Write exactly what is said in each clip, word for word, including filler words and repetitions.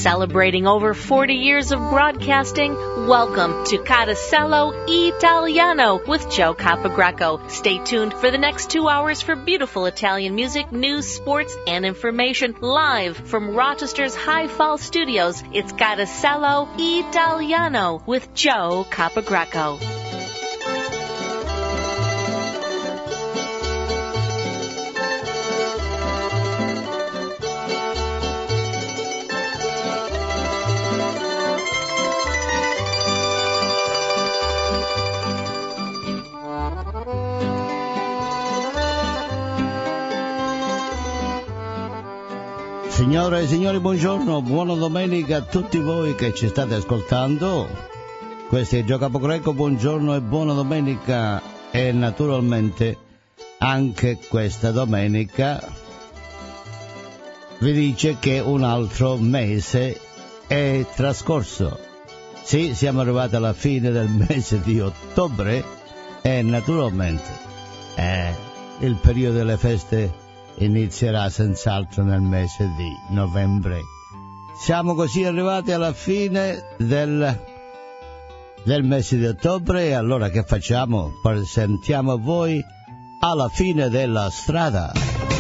Celebrating over forty years of broadcasting, welcome to Carosello Italiano with Joe Capogreco. Stay tuned for the next two hours for beautiful Italian music, news, sports, and information live from Rochester's High Falls Studios. It's Carosello Italiano with Joe Capogreco. Signore e signori, buongiorno, buona domenica a tutti voi che ci state ascoltando. Questo è Gio Capogreco, buongiorno e buona domenica. E naturalmente anche questa domenica vi dice che un altro mese è trascorso. Sì, siamo arrivati alla fine del mese di ottobre e naturalmente eh, il periodo delle feste inizierà senz'altro nel mese di novembre. Siamo così arrivati alla fine del, del mese di ottobre e allora che facciamo? Presentiamo a voi Alla fine della strada.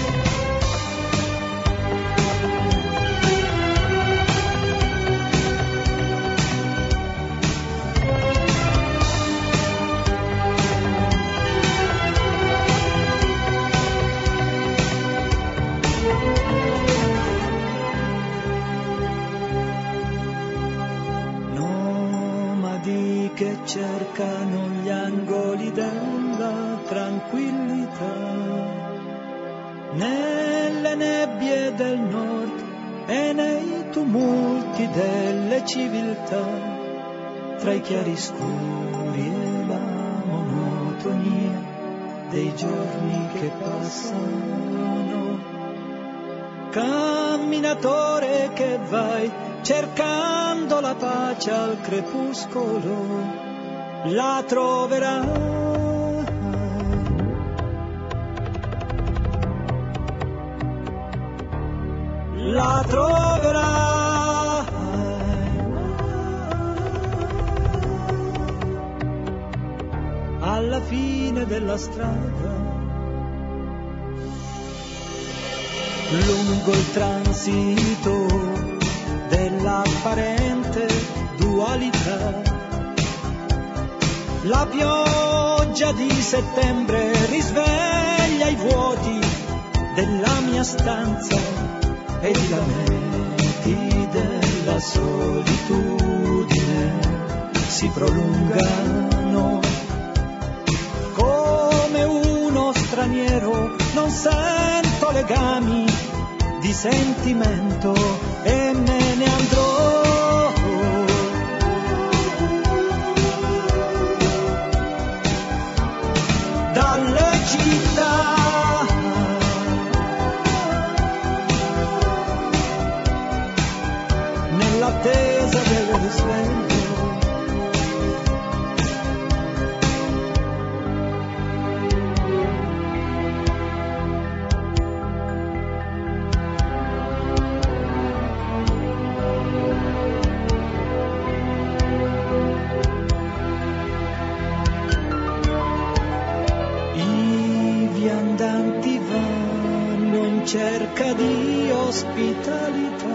Cercano gli angoli della tranquillità, nelle nebbie del nord e nei tumulti delle civiltà, tra i chiaroscuri e la monotonia dei giorni che passano. Camminatore che vai cercando la pace al crepuscolo, la troverai, la troverai, alla fine della strada, lungo il transito dell'apparente dualità. La pioggia di settembre risveglia i vuoti della mia stanza ed i lamenti della solitudine si prolungano. Come uno straniero non sento legami di sentimento e me ne andrò. Dalle città, nell'attesa del risveglio, cerca di ospitalità,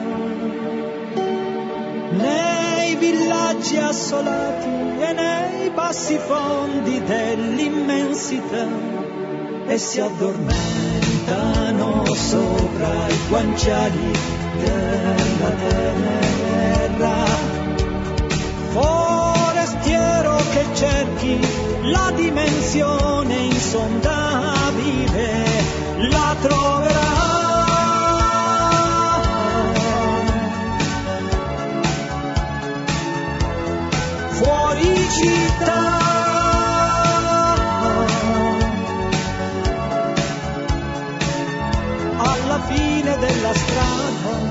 nei villaggi assolati e nei bassi fondi dell'immensità, e si addormentano sopra i guanciali della terra. Forestiero che cerchi la dimensione insondabile, la troverai. Fuori città, alla fine della strada.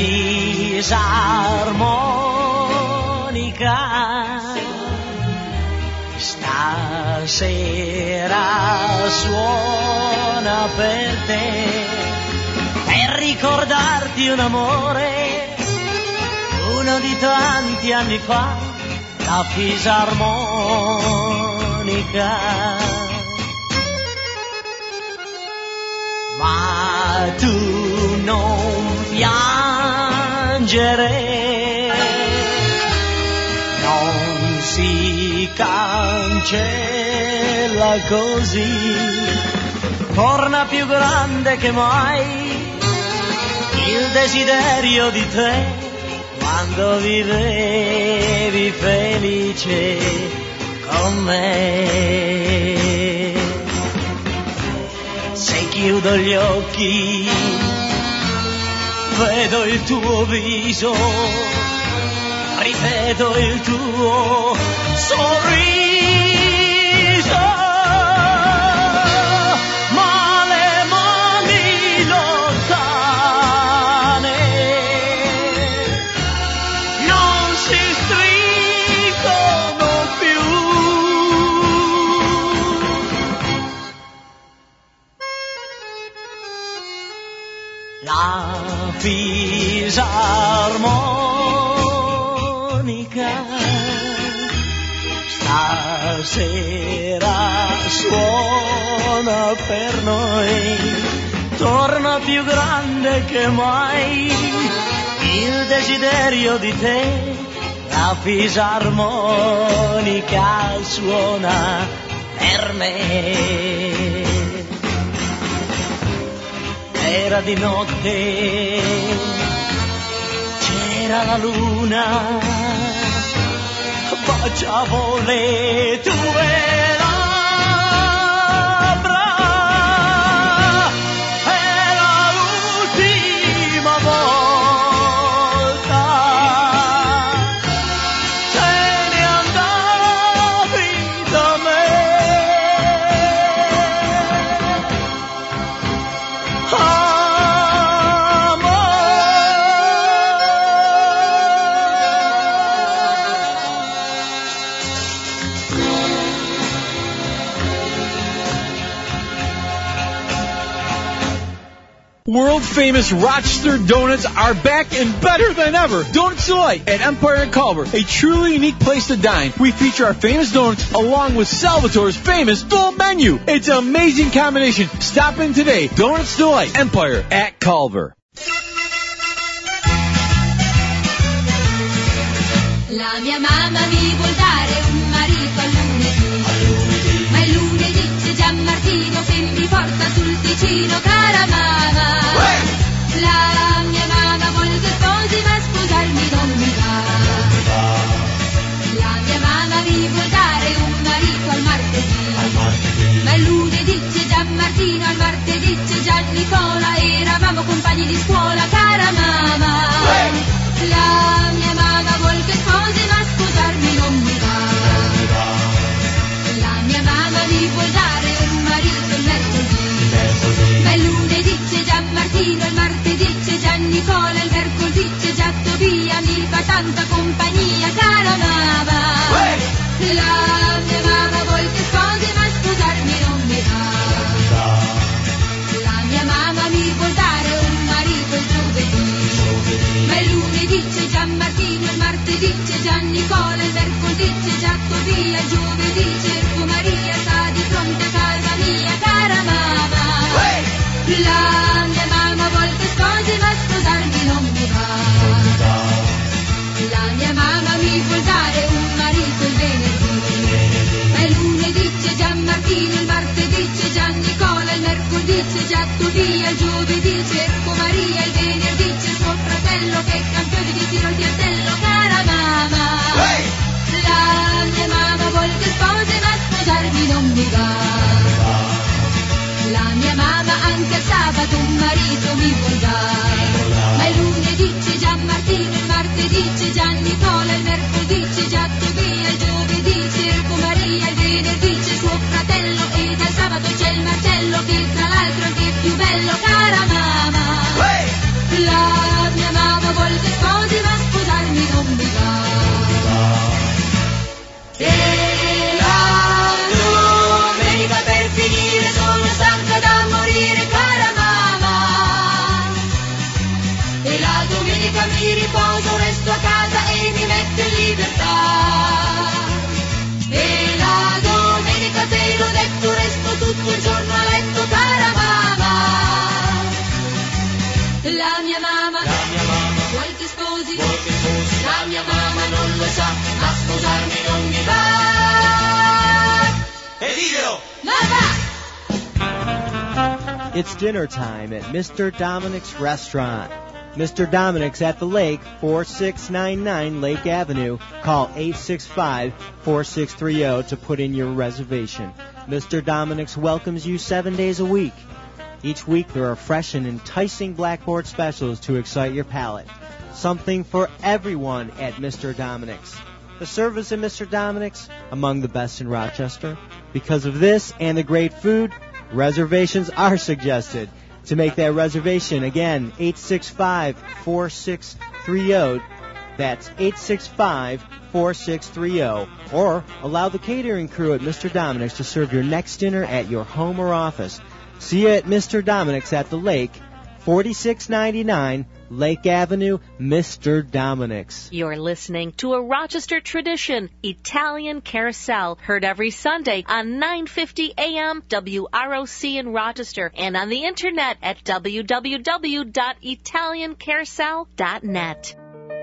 fisarmonica stasera suona per te, per ricordarti un amore, uno di tanti anni fa, la fisarmonica. Ma tu non piangere, non si cancella così, torna più grande che mai il desiderio di te, quando vivevi felice con me. Se chiudo gli occhi vedo il tuo viso, ripeto il tuo sorriso, ma le mani lontane non si stringono più. La fisarmonica stasera suona per noi, torna più grande che mai il desiderio di te, la fisarmonica suona per me. Era di notte, c'era la luna, baciavo le tue labbra, era l'ultima volta, te ne andavi da me. World-famous Rochester Donuts are back and better than ever. Donuts Delight at Empire and Culver, a truly unique place to dine. We feature our famous donuts along with Salvatore's famous full menu. It's an amazing combination. Stop in today. Donuts Delight, Empire at Culver. La mia mamma mi vuol dare un marito al lunedì, ma il lunedì c'è Gianmartino che mi porta sul Ticino, cara mamma. La mia mamma vuole che sposi, ma sposarmi non mi va. La mia mamma mi vuol dare un marito al martedì, ma il lunedì c'è Gianmartino, al martedì c'è Giannicola, eravamo compagni di scuola, cara mamma. La mia mamma vuol che sposi, ma sposarmi non mi va. La mia mamma mi vuol dare un marito il mercoledì, ma il lunedì c'è Gianmartino, il martedì c'è Giannicola, il mercoledì c'è già Tobia, mi fa tanta compagnia, cara mamma. La mia mamma vuol che sposi, ma sposarmi non mi va. La mia mamma mi vuol dare un marito il giovedì, ma il lunedì c'è Gianmartino, il martedì c'è Giannicola, il mercoledì c'è già Tobia, il giovedì cerco Maria, sta di fronte a casa mia, cara mamma. La mia mamma vuol che sposi, ma sposarmi non mi va. La mia mamma mi vuol dare un marito il venerdì, ma il lunedì c'è Gianmartino, il martedì c'è Giannicola, il mercoledì c'è già Tobia, il giovedì cerco Maria, il venerdì c'è suo fratello che è campione di tiro al piattello, cara mamma. La mia mamma vuol che sposi, ma sposarmi non mi va. La mia mamma anche sabato un marito mi vuol dare, ma il lunedì c'è Gianmartino, il martedì c'è Giannicola, il mercoledì c'è già Tobia, il giovedì cerco Maria, il venerdì c'è suo fratello e dal sabato c'è il Marcello che tra l'altro è anche più bello, cara mamma. La mia mamma di riposo resto a casa e mi metto in libertà. E la domenica te l'ho detto, resto tutto il giorno a letto, cara mamma. La mia mamma, La mia mamma, vuoi che sposi? vuoi che sposi? La mia mamma non lo sa, ma sposarmi non mi va. E diglielo! Ma va! It's dinner time at Mister Dominic's Restaurant. Mister Dominic's at the Lake, four six nine nine Lake Avenue. Call eight six five, four six three zero to put in your reservation. Mister Dominic's welcomes you seven days a week. Each week there are fresh and enticing blackboard specials to excite your palate. Something for everyone at Mister Dominic's. The service at Mister Dominic's, among the best in Rochester. Because of this and the great food, reservations are suggested. To make that reservation, again, eight six five, four six three zero. That's eight six five, four six three zero. Or allow the catering crew at Mister Dominic's to serve your next dinner at your home or office. See you at Mister Dominic's at the Lake, forty-six ninety-nine Lake Avenue, Mister Dominic's. You're listening to a Rochester tradition, Italian Carousel, heard every Sunday on nine fifty A M W R O C in Rochester and on the internet at w w w dot italian carousel dot net.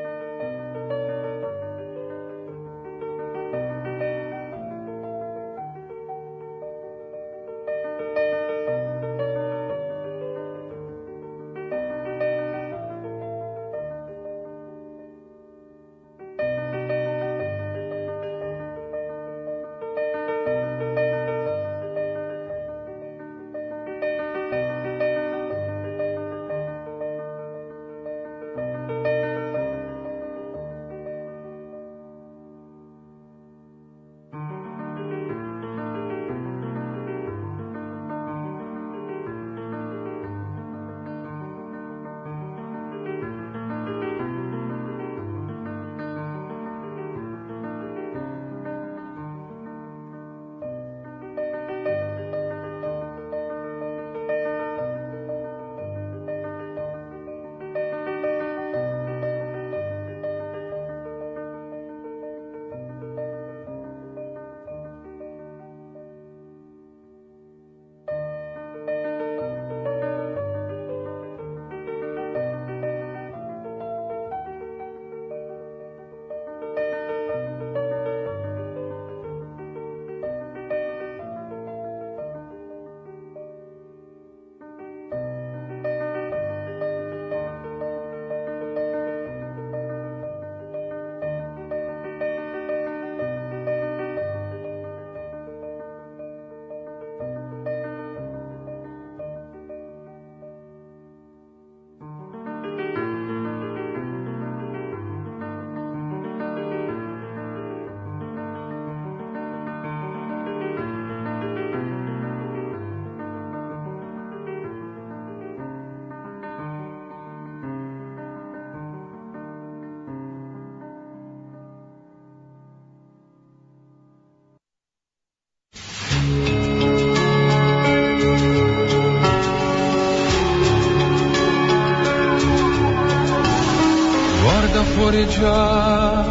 Fuori già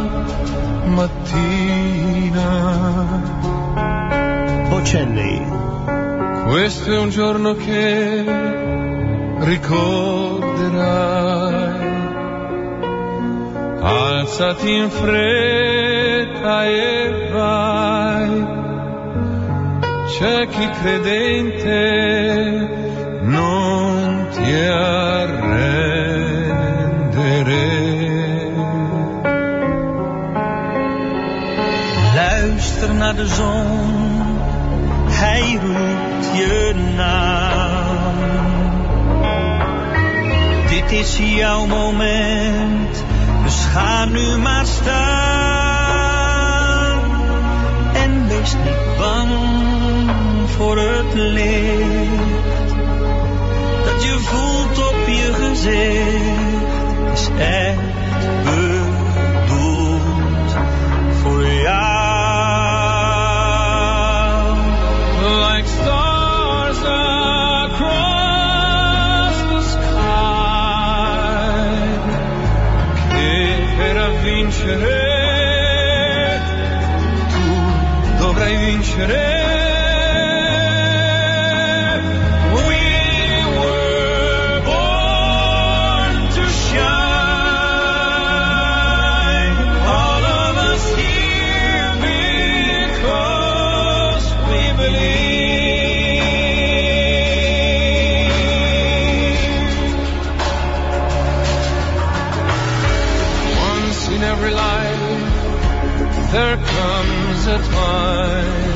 mattina. Bocelli. Questo è un giorno che ricorderai. Alzati in fretta e vai. C'è chi credente non ti arrendere. Luister naar de zon, hij roept je naam. Dit is jouw moment, dus ga nu maar staan. En wees niet bang voor het licht dat je voelt op je gezicht. Is echt bedoeld voor jou. Like stars across the sky, vincere, tu dovrai vincere. There comes a time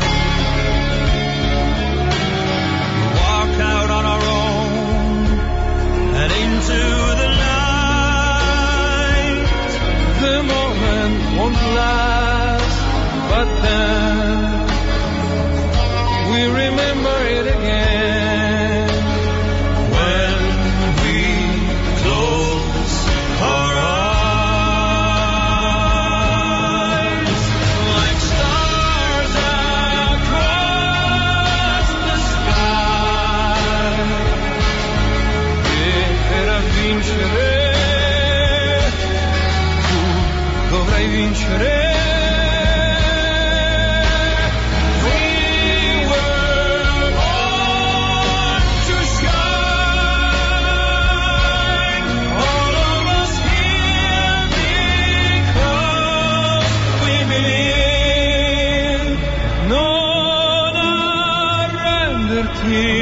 we walk out on our own and into the light. The moment won't last, but then we remember it again when we close our eyes. Vincere. We were born to shine, all of us here because we believe. Non arrenderti.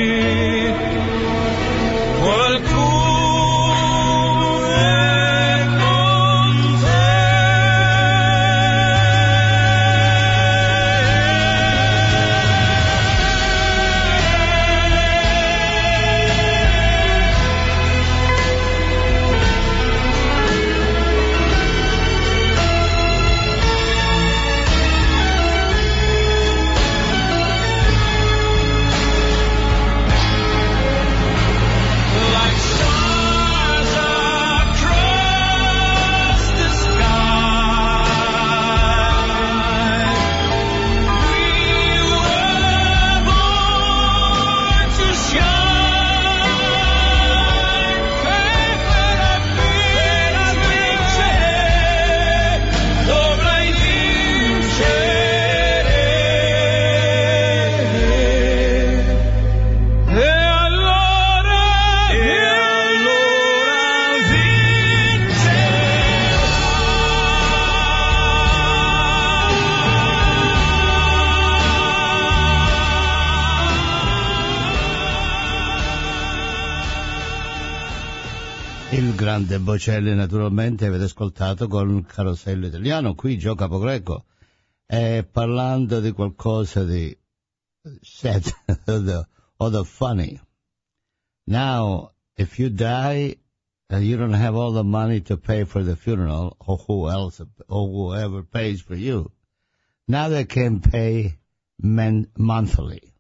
Grande Bocelli, naturalmente avete ascoltato con Carosello Italiano, qui Gio Capogreco, e parlando di qualcosa di sad or the funny. Now, if you die and you don't have all the money to pay for the funeral, or who else, or whoever pays for you, now they can pay men monthly.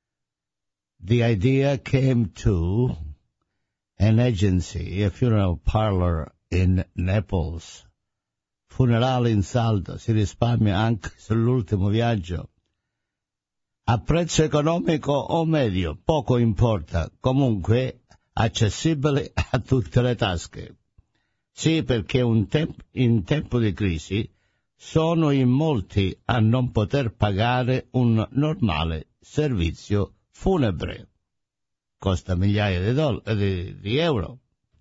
The idea came to an agency, a funeral parlor in Naples. Funerale in saldo, si risparmia anche sull'ultimo viaggio. A prezzo economico o medio, poco importa, comunque accessibile a tutte le tasche. Sì, perché un temp- in tempo di crisi sono in molti a non poter pagare un normale servizio funebre. Costa migliaia di, doll- di, di euro,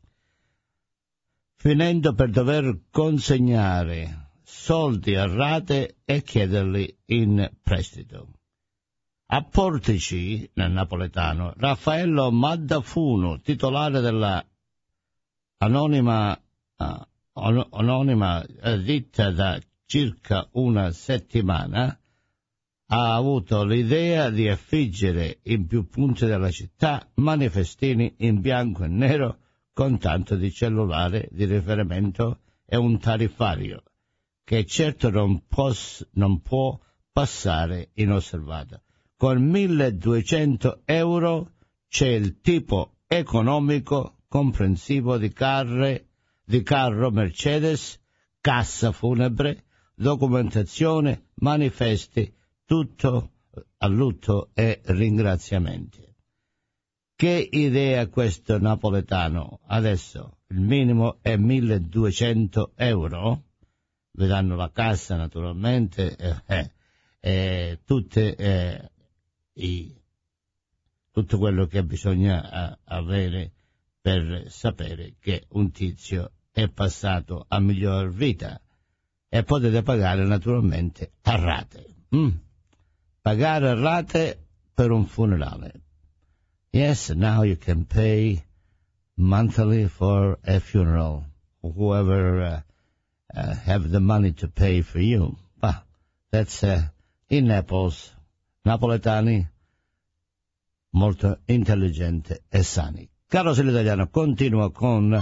finendo per dover consegnare soldi a rate e chiederli in prestito. A Portici, nel napoletano, Raffaello Maddafuno, titolare della anonima, uh, anonima uh, ditta da circa una settimana, ha avuto l'idea di affiggere in più punti della città manifestini in bianco e nero con tanto di cellulare di riferimento e un tariffario che certo non, pos- non può passare inosservato. Con milleduecento euro c'è il tipo economico comprensivo di, carre, di carro Mercedes, cassa funebre, documentazione, manifesti, tutto a lutto e ringraziamenti. Che idea questo napoletano? Adesso il minimo è milleduecento euro, vi danno la cassa naturalmente, eh, eh, eh, tutte, eh, i, tutto quello che bisogna eh, avere per sapere che un tizio è passato a miglior vita, e potete pagare naturalmente a rate. Mm. Pagare a rate per un funerale. Yes, now you can pay monthly for a funeral. Whoever uh, uh, have the money to pay for you. But that's uh, in Naples. Napoletani molto intelligente e sani. Carlos l'Italiano continua con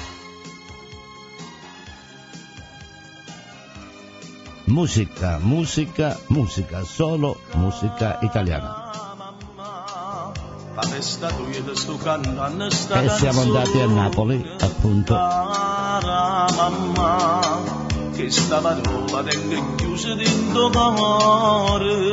musica, musica, musica, solo musica italiana. E siamo andati a Napoli, appunto. Cara mamma, che sta parola tengo chiusa dentro cuore.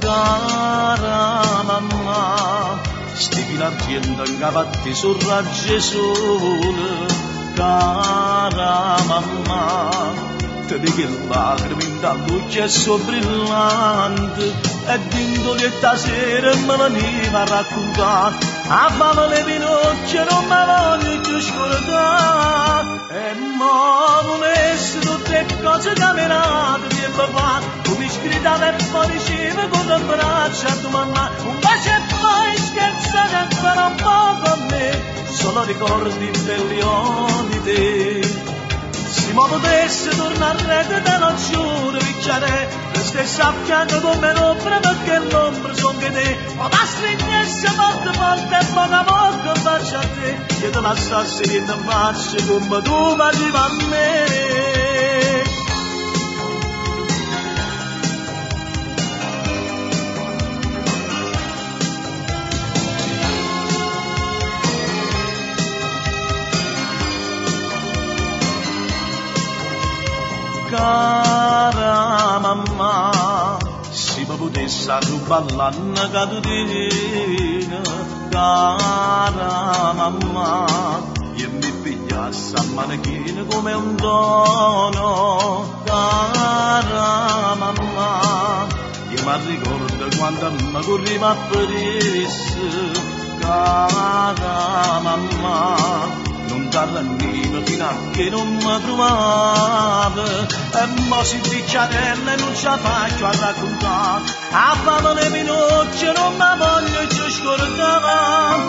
Cara mamma, sti in azienda incavatti sul raggio sole. Cara mamma, te che lacrime in dall'occhio so brillante, e d'indolietta sera me veniva a raccontare, a fame le pinocchie non mi voglio più scordare, e mo non esse tutte cose camerate di papà, tu mi sgridava e poi diceva con le braccia a tua mamma, un bacio e poi scherzate ancora un po' con me, solo ricordi belli di te. Se mi potesse tornare a rete te lo giuro, picchiare, che stessa a fianco come l'ombra, perché l'ombra son che te, o da stringesse molte volte e poca poco faccia a te, che te lasciassi in faccia come tu facevi a me. Cara mamma, se mi potesse rubare l'anna cadutina, cara mamma, io mi pigliassi a manichina come un dono, cara mamma, io mi ricordo quando mi corriva a Parisi, cara mamma, non t'arranniva fino a che non mi trovava, e mo si picciarella e non ce la faccio a raccontare, a fame le minocce non mi voglio più scordare.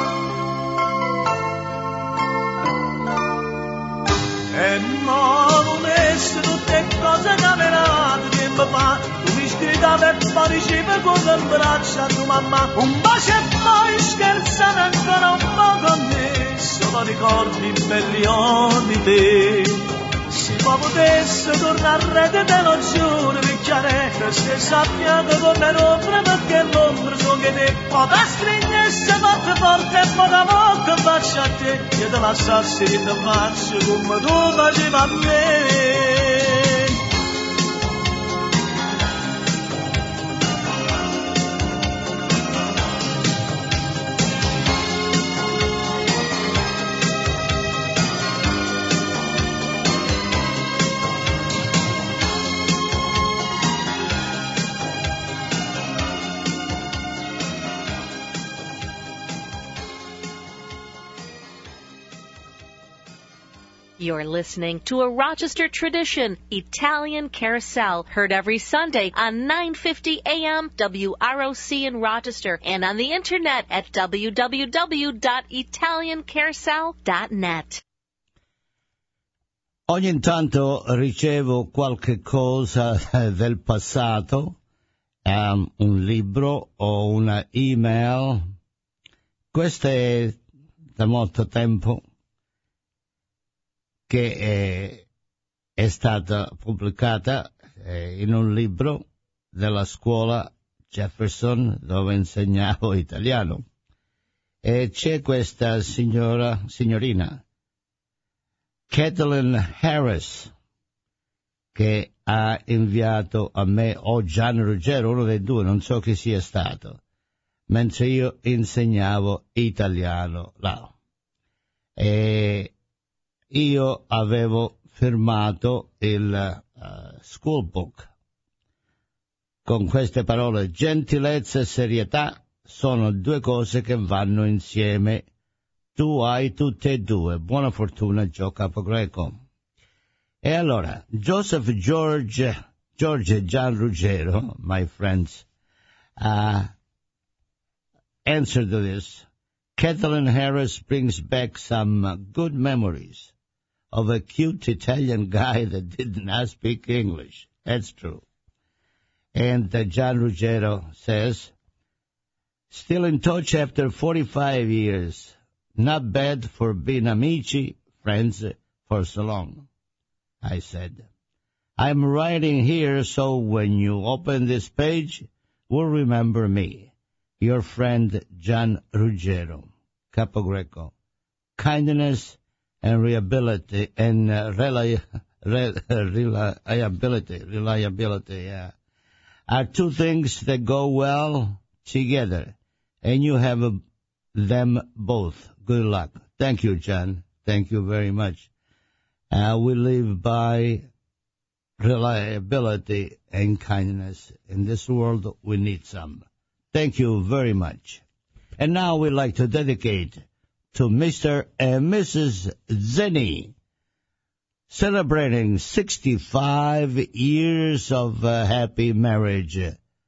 E mo non esse tutte cose camerate che mi fa, tu mi sgridavi e poi dicevi con le braccia a tua mamma, un bacio e poi scherzate ancora un po' con me, solo ricordi belli di te. Se mi potesse tornare a rete te lo giuro, picchiare, che se sappiate come l'ombra, perché l'ombra so che te, o da stringesse forte forte e poca poco faccia a te, che te lasciassi in faccia come tu facevi a me. You're listening to a Rochester tradition, Italian Carousel, heard every Sunday on nine fifty A M W R O C in Rochester and on the internet at w w w dot italian carousel dot net. Ogni tanto ricevo qualche cosa del passato, um, un libro o una email. Questa è da molto tempo che è, è stata pubblicata eh, in un libro della scuola Jefferson dove insegnavo italiano, e c'è questa signora, signorina Kathleen Harris, che ha inviato a me o Gian Ruggero, uno dei due, non so chi sia stato, mentre io insegnavo italiano là. E io avevo firmato il uh, school book con queste parole: gentilezza e serietà sono due cose che vanno insieme. Tu hai tutte e due. Buona fortuna, Joe Capogreco. E allora, Joseph George, George Gian Ruggiero, my friends, uh, answer to this. Kathleen Harris brings back some uh, good memories of a cute Italian guy that did not speak English. That's true. And uh, Gian Ruggiero says, still in touch after forty-five years. Not bad for being amici, friends, for so long. I said, I'm writing here so when you open this page, will remember me, your friend Gian Ruggiero, Capogreco. Kindness and reliability, and uh, reli- re- reliability, reliability, yeah, are two things that go well together, and you have uh, them both. Good luck. Thank you, John. Thank you very much. Uh, we live by reliability and kindness. In this world, we need some. Thank you very much. And now we'd like to dedicate to Mister and Missus Zenny, celebrating sixty-five years of uh, happy marriage.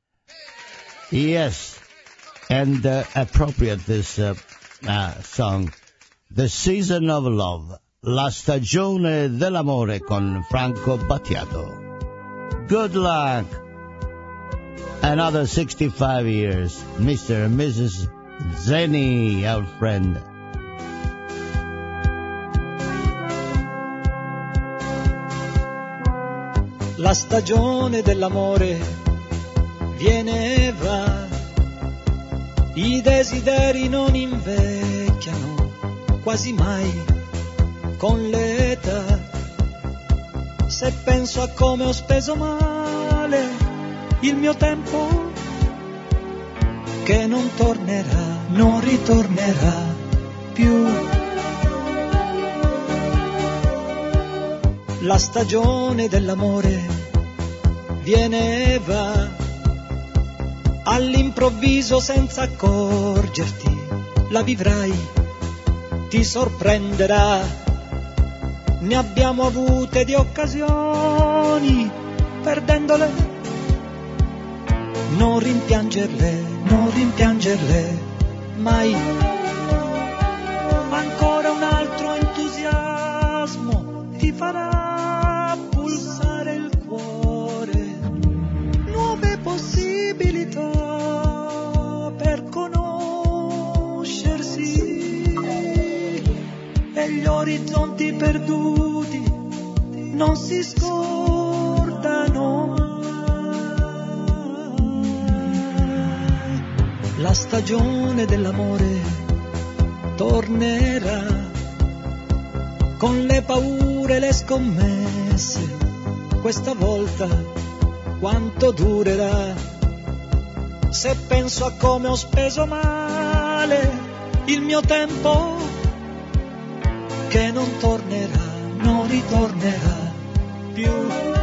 Yes, and uh, appropriate this uh, uh, song, The Season of Love, La Stagione dell'Amore con Franco Battiato. Good luck. Another sixty-five years, Mister and Missus Zenny, our friend. La stagione dell'amore viene e va, i desideri non invecchiano quasi mai con l'età. Se penso a come ho speso male il mio tempo, che non tornerà, non ritornerà più. La stagione dell'amore viene e va, all'improvviso senza accorgerti, la vivrai, ti sorprenderà. Ne abbiamo avute di occasioni, perdendole, non rimpiangerle, non rimpiangerle mai. Ancora un altro entusiasmo ti farà pulsare il cuore, nuove possibilità per conoscersi, e gli orizzonti perduti non si scordano. La stagione dell'amore tornerà, con le paure e le scommesse, questa volta quanto durerà? Se penso a come ho speso male il mio tempo, che non tornerà, non ritornerà più.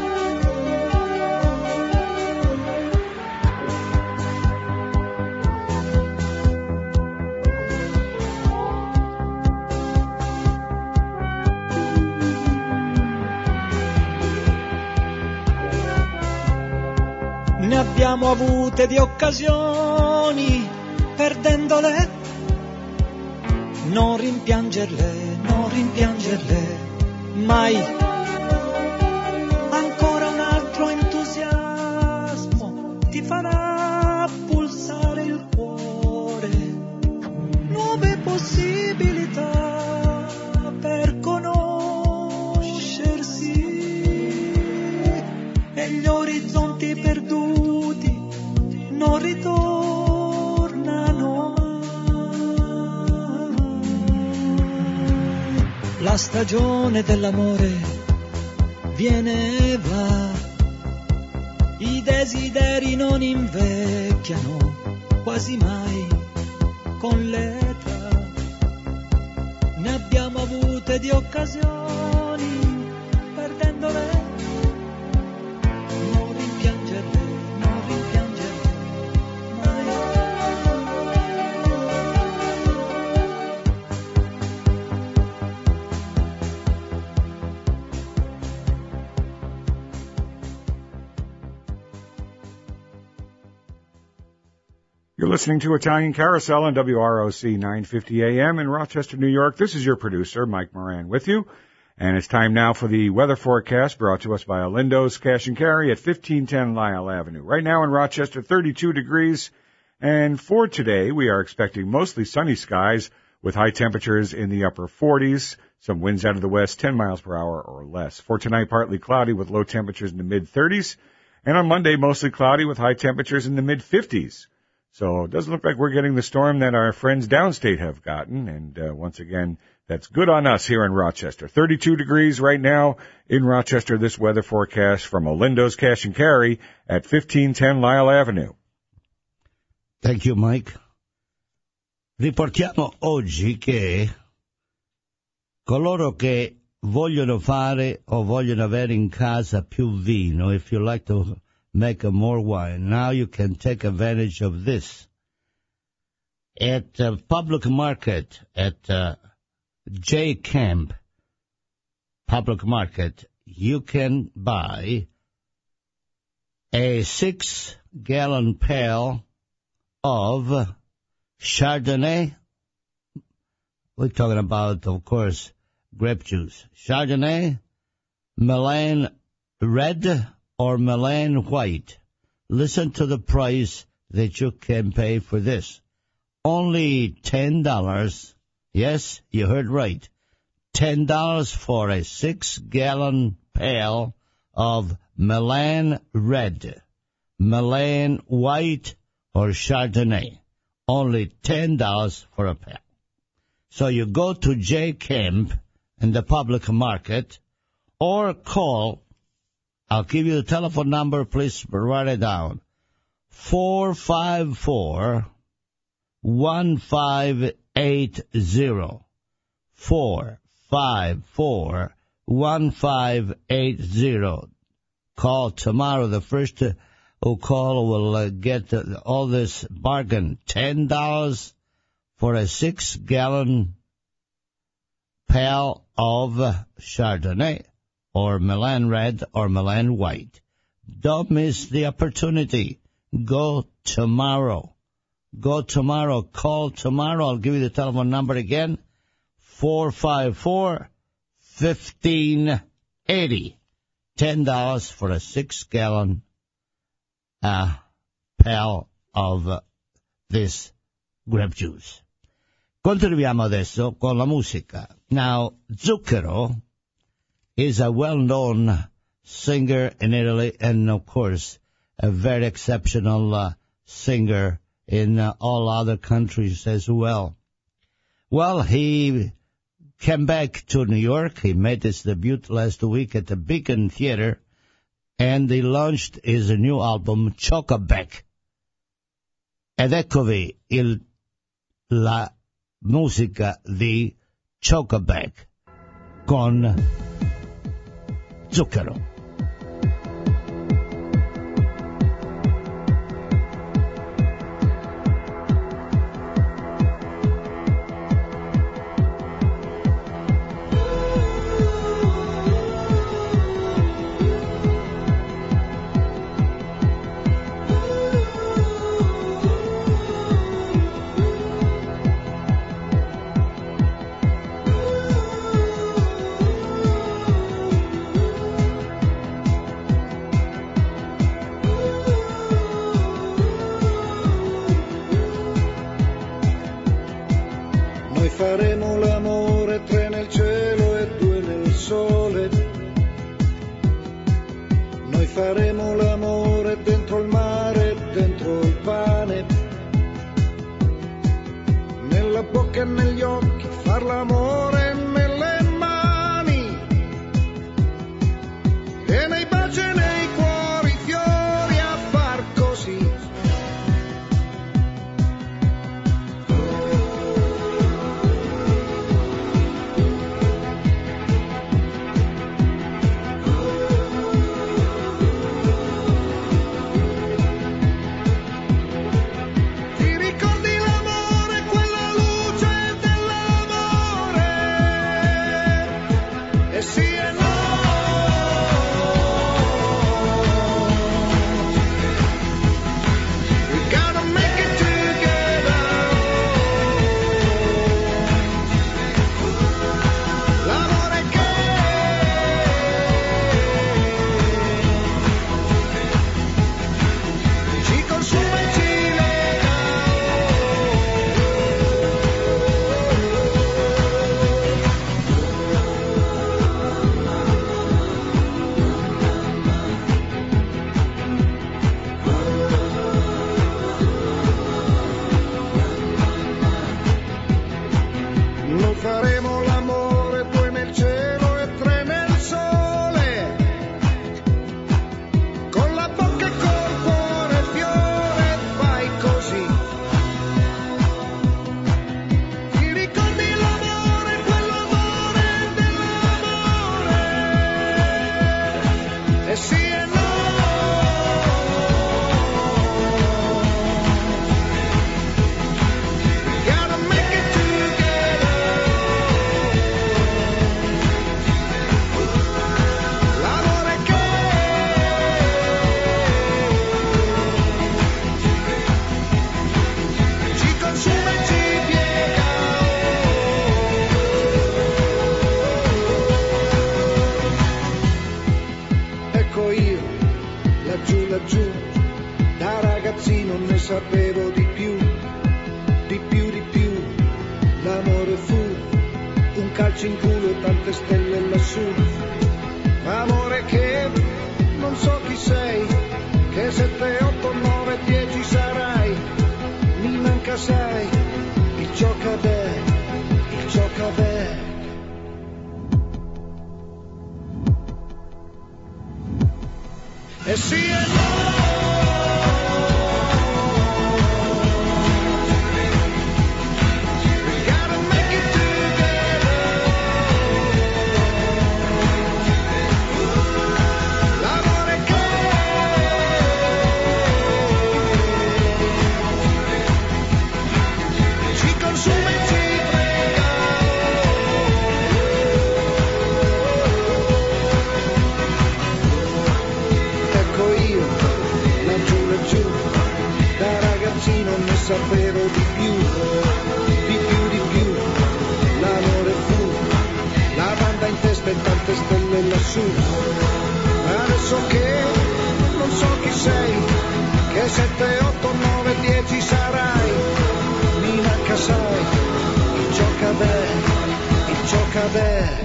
Ne abbiamo avute di occasioni, perdendole, non rimpiangerle, non rimpiangerle mai. Ancora un altro entusiasmo ti farà pulsare il cuore, nuove possibilità per conoscersi, e gli orizzonti perduti non ritornano. La stagione dell'amore viene e va, i desideri non invecchiano quasi mai con l'età. Ne abbiamo avute di occasioni, perdendole. Non rimpiangerle, non rimpiangerle mai. You're listening to Italian Carousel on W R O C nine fifty A M in Rochester, New York. This is your producer, Mike Moran, with you. And it's time now for the weather forecast brought to us by Olindo's Cash and Carry at fifteen ten Lyle Avenue. Right now in Rochester, thirty-two degrees. And for today, we are expecting mostly sunny skies with high temperatures in the upper forties. Some winds out of the west, ten miles per hour or less. For tonight, partly cloudy with low temperatures in the mid-thirties. And on Monday, mostly cloudy with high temperatures in the mid-fifties. So it doesn't look like we're getting the storm that our friends downstate have gotten. And uh, once again, that's good on us here in Rochester. thirty-two degrees right now in Rochester, this weather forecast from Olindo's Cash and Carry at fifteen ten Lyle Avenue. Thank you, Mike. Riportiamo oggi che coloro che vogliono fare o vogliono avere in casa più vino, if you like to make a more wine, now you can take advantage of this. At uh, public market, at uh, J Camp Public Market, you can buy a six-gallon pail of Chardonnay. We're talking about, of course, grape juice. Chardonnay, Milan Red, or Milan White. Listen to the price that you can pay for this. Only ten dollars. Yes, you heard right. ten dollars for a six-gallon pail of Milan Red, Milan White, or Chardonnay. Only ten dollars for a pail. So you go to J Camp in the public market or call. I'll give you the telephone number. Please write it down. four five four, one five eight zero. four five four, one five eight zero. Call tomorrow. The first who call will uh, get uh, all this bargain. ten dollars for a six-gallon pail of uh, Chardonnay, or Milan Red, or Milan White. Don't miss the opportunity. Go tomorrow. Go tomorrow. Call tomorrow. I'll give you the telephone number again. four five four, one five eight zero. ten dollars for a six-gallon uh, pail of uh, this grape juice. Continuiamo adesso con la musica. Now, Zucchero is a well-known singer in Italy and, of course, a very exceptional uh, singer in uh, all other countries as well. Well, he came back to New York. He made his debut last week at the Beacon Theater, and he launched his new album, Chocaback. Ed eccovi il, la musica di Chocaback con Zucchero. Faremo l'amore, tre nel cielo e due nel sole. Noi faremo l'amore dentro il mare, dentro il pane. Nella bocca e negli occhi, far l'amore nelle mani. E nei baci e nei cuori, fiori a far così. laggiù, da ragazzino ne sapevo di più, di più, di più. L'amore fu un calcio in culo e tante stelle lassù. Amore che non so chi sei, che sette, otto, nove, dieci sarai. Mi manca sai, il giocabè, il giocabè. E sì e no. Sapevo di più, di più, di più. L'amore fu la banda in testa e tante stelle lassù. Adesso che non so chi sei, che sette, otto, nove, dieci sarai. Mi manca sai, il giocabè, il giocabè.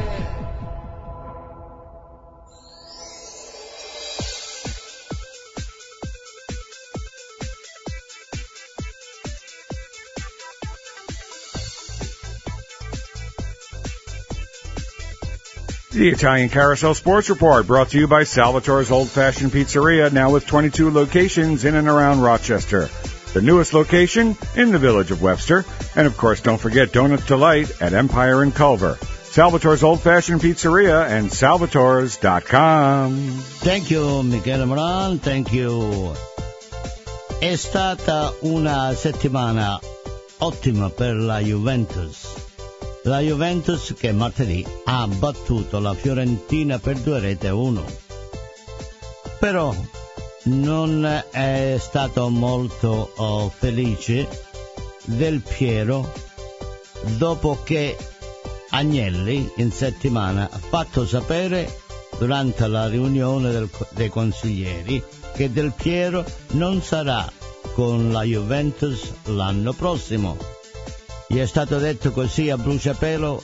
The Italian Carousel Sports Report, brought to you by Salvatore's Old Fashioned Pizzeria, now with twenty-two locations in and around Rochester. The newest location in the village of Webster. And, of course, don't forget Donuts Delight at Empire and Culver. Salvatore's Old Fashioned Pizzeria and salvatores dot com. Thank you, Michele Moran. Thank you. È stata una settimana ottima per la Juventus. La Juventus che martedì ha battuto la Fiorentina per due reti a uno. Però non è stato molto oh, felice Del Piero dopo che Agnelli in settimana ha fatto sapere durante la riunione del, dei consiglieri che Del Piero non sarà con la Juventus l'anno prossimo. Gli è stato detto così a bruciapelo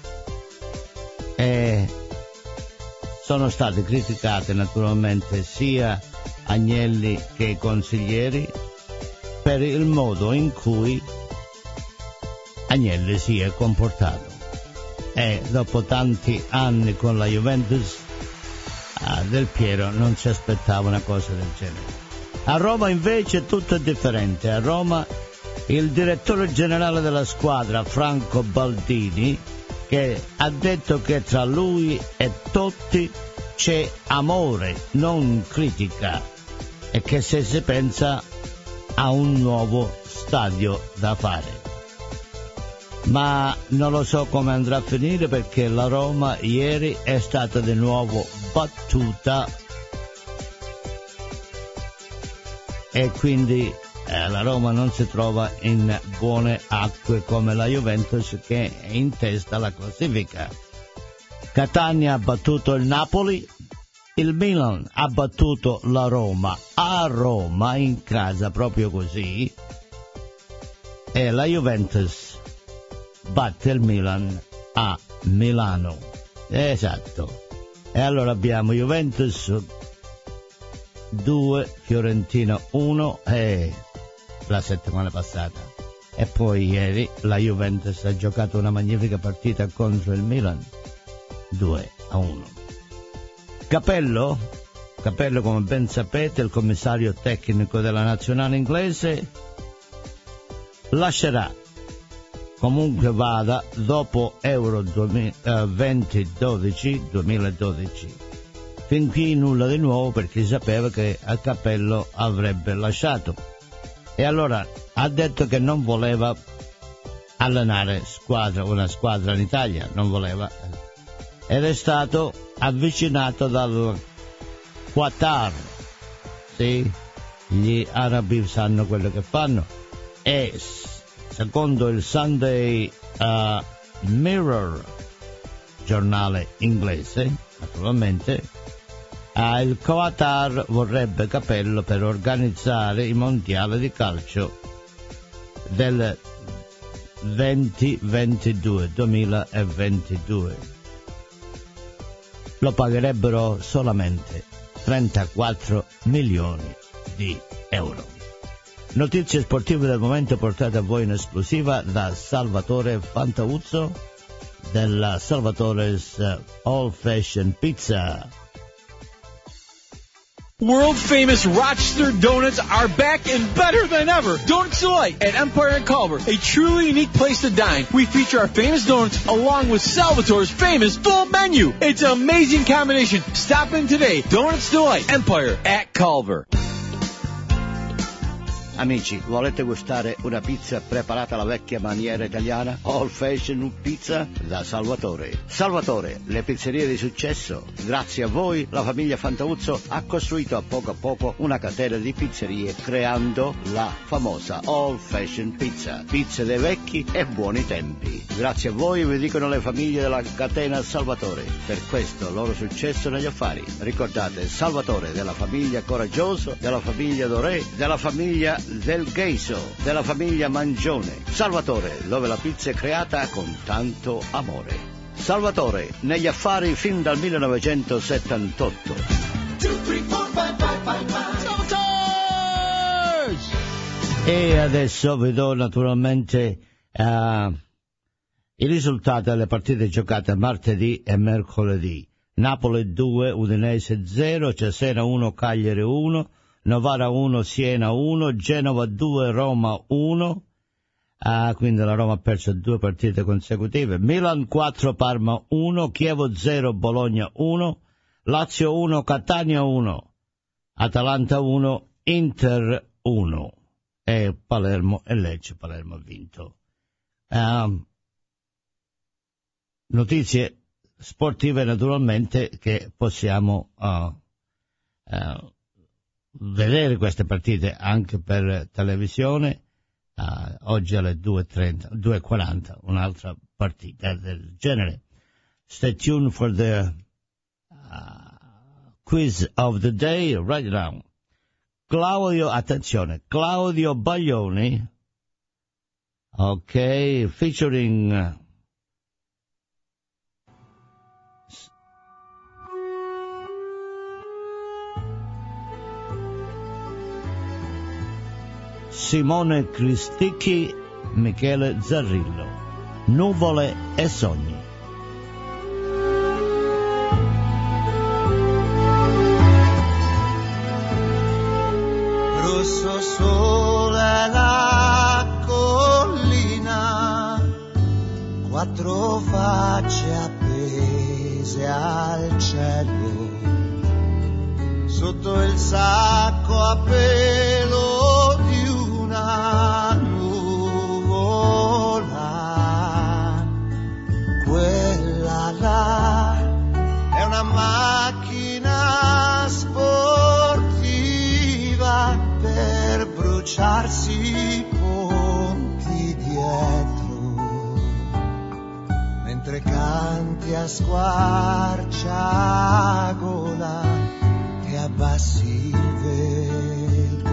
e sono state criticate naturalmente sia Agnelli che i consiglieri per il modo in cui Agnelli si è comportato. E dopo tanti anni con la Juventus, a Del Piero non si aspettava una cosa del genere. A Roma invece tutto è differente. A Roma il direttore generale della squadra, Franco Baldini, che ha detto che tra lui e Totti c'è amore, non critica, e che se si pensa a un nuovo stadio da fare. Ma non lo so come andrà a finire, perché la Roma ieri è stata di nuovo battuta e quindi eh, la Roma non si trova in buone acque come la Juventus, che è in testa alla classifica. Catania ha battuto il Napoli, il Milan ha battuto la Roma a Roma in casa, proprio così, e la Juventus batte il Milan a Milano. Esatto. E allora abbiamo Juventus due, Fiorentina uno e la settimana passata. E poi ieri la Juventus ha giocato una magnifica partita contro il Milan due a uno. Capello, Capello come ben sapete, il commissario tecnico della nazionale inglese, lascerà comunque vada dopo Euro duemiladodici, fin qui nulla di nuovo, perché sapeva che a Capello avrebbe lasciato, e allora ha detto che non voleva allenare squadra, una squadra in Italia, non voleva, ed è stato avvicinato dal Qatar. Sì, gli arabi sanno quello che fanno, e secondo il Sunday uh, Mirror, giornale inglese, naturalmente, Ah, il Qatar vorrebbe Capello per organizzare i mondiali di calcio del duemilaventidue. Lo pagherebbero solamente trentaquattro milioni di euro. Notizie sportive del momento portate a voi in esclusiva da Salvatore Fantauzzo della Salvatore's Old Fashioned Pizza. World famous Rochester Donuts are back and better than ever. Donuts Delight at Empire and Culver, a truly unique place to dine. We feature our famous donuts along with Salvatore's famous full menu. It's an amazing combination. Stop in today. Donuts Delight, Empire at Culver. Amici, volete gustare una pizza preparata alla vecchia maniera italiana? Old Fashioned Pizza da Salvatore. Salvatore, le pizzerie di successo. Grazie a voi, la famiglia Fantauzzo ha costruito a poco a poco una catena di pizzerie creando la famosa Old Fashioned Pizza. Pizze dei vecchi e buoni tempi. Grazie a voi, vi dicono le famiglie della catena Salvatore. Per questo loro successo negli affari. Ricordate, Salvatore della famiglia Coraggioso, della famiglia Doré, della famiglia del Gheiso, della famiglia Mangione. Salvatore, dove la pizza è creata con tanto amore. Salvatore, negli affari fin dal millenovecentosettantotto. E adesso vi do naturalmente uh, i risultati delle partite giocate martedì e mercoledì. Napoli due, Udinese zero, Cesena uno, Cagliari uno, Novara uno, Siena uno, Genova due, Roma uno, ah, quindi la Roma ha perso due partite consecutive, Milan quattro, Parma uno, Chievo zero, Bologna uno, Lazio uno, Catania uno, Atalanta uno, Inter uno, e Palermo e Lecce. Palermo ha vinto. Ah, notizie sportive naturalmente che possiamo uh, uh, vedere queste partite anche per televisione. Uh, oggi alle due e trenta, due e quaranta un'altra partita del genere. Stay tuned for the uh, quiz of the day right now. Claudio, attenzione, Claudio Baglioni, ok, featuring uh, Simone Cristicchi, Michele Zarrillo. Nuvole e sogni. Rosso sole la collina, quattro facce appese al cielo, sotto il sacco a pelo di una nuvola, quella là è una macchina sportiva per bruciarsi i ponti dietro, mentre canti a squarciagola e abbassi il vetro.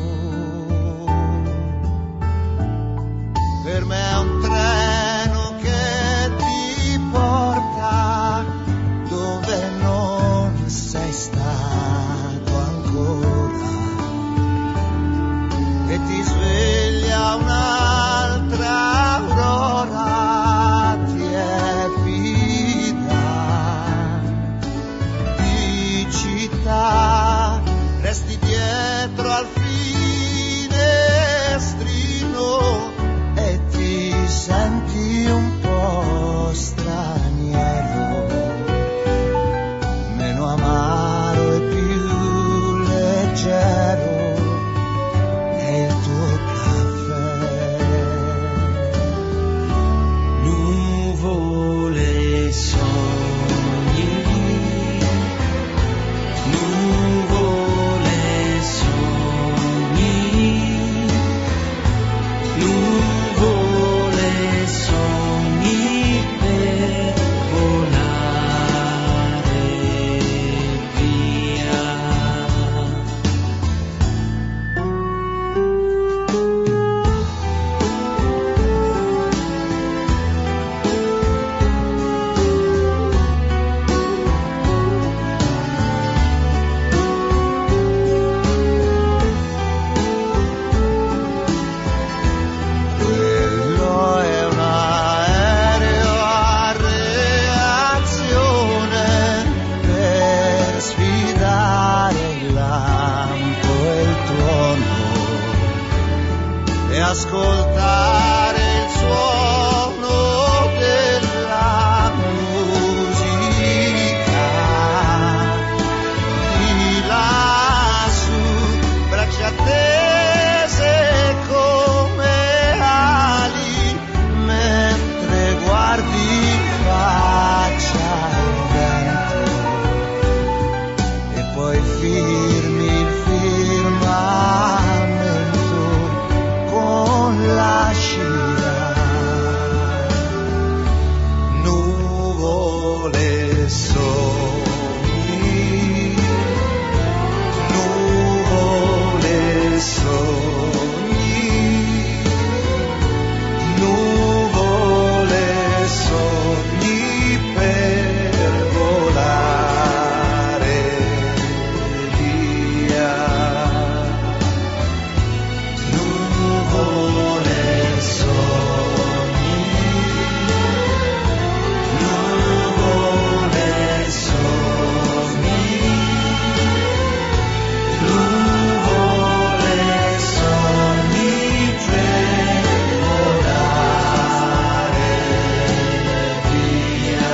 Per me è un treno che ti porta dove non sei stato ancora e ti sveglia un'altra aurora tiepida di città ascoltare il suono della musica di lassù, braccia tese come ali, mentre guardi in faccia il vento e poi firmi il firmamento con la scia. Nuvole sogni, nuvole sogni, nuvole sogni per volare via. Nuvole sogni, nuvole sogni, nuvole sogni per volare via.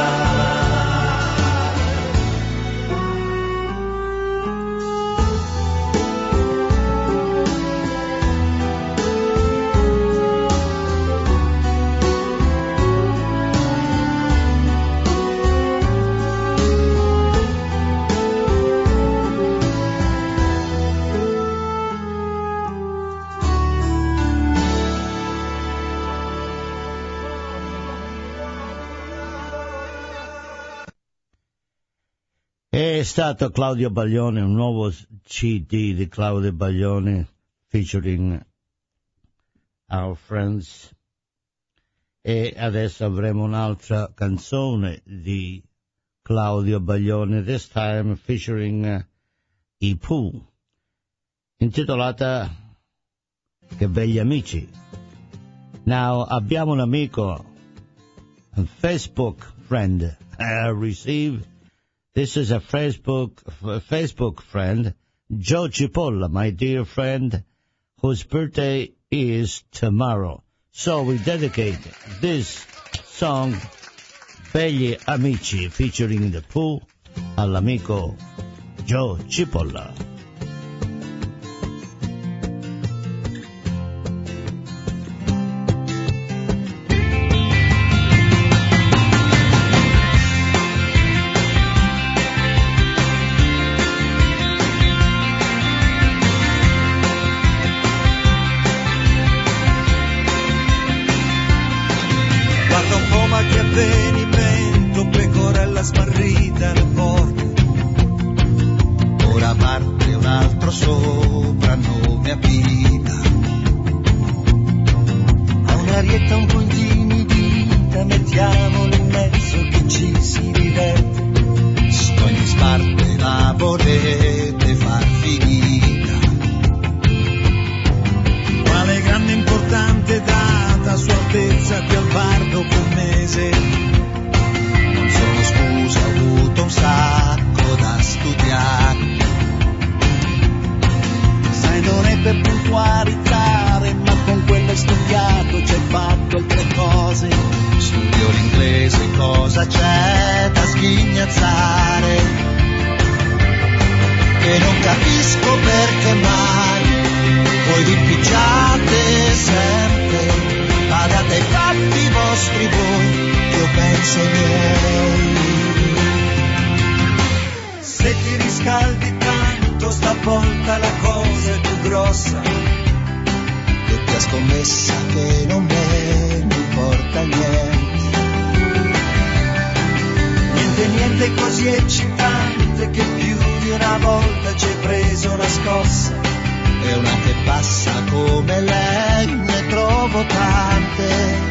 È stato Claudio Baglione, un nuovo C D di Claudio Baglione featuring Our Friends, e adesso avremo un'altra canzone di Claudio Baglione, this time featuring i Pooh, intitolata Che begli amici. Now abbiamo un amico, a Facebook friend I received. This is a Facebook a Facebook friend, Joe Cipolla, my dear friend, whose birthday is tomorrow. So we dedicate this song, Begli Amici, featuring the Pooh, all'amico Joe Cipolla. Smarrita nel porto, ora parte un altro soprannome a vita. Ha un'arietta un po' intimidita, mettiamolo in mezzo che ci si diverte. Ogni smarte la volete far finita. Quale grande importante data, Sua Altezza qui al bar dopo un mese. Sono scusa, ho avuto un sacco da studiare. Sai, non è per puntualizzare, ma con quello hai studiato, c'hai fatto altre cose. Studio l'inglese, cosa c'è da sghignazzare? E non capisco perché mai voi vi pigiate sempre. Badate ai fatti vostri voi, io penso ai miei. Se ti riscaldi tanto stavolta la cosa è più grossa. Doppia scommessa che non me ne importa niente. Niente, niente così eccitante che più di una volta ci hai preso una scossa. E una che passa come lei ne trovo tante.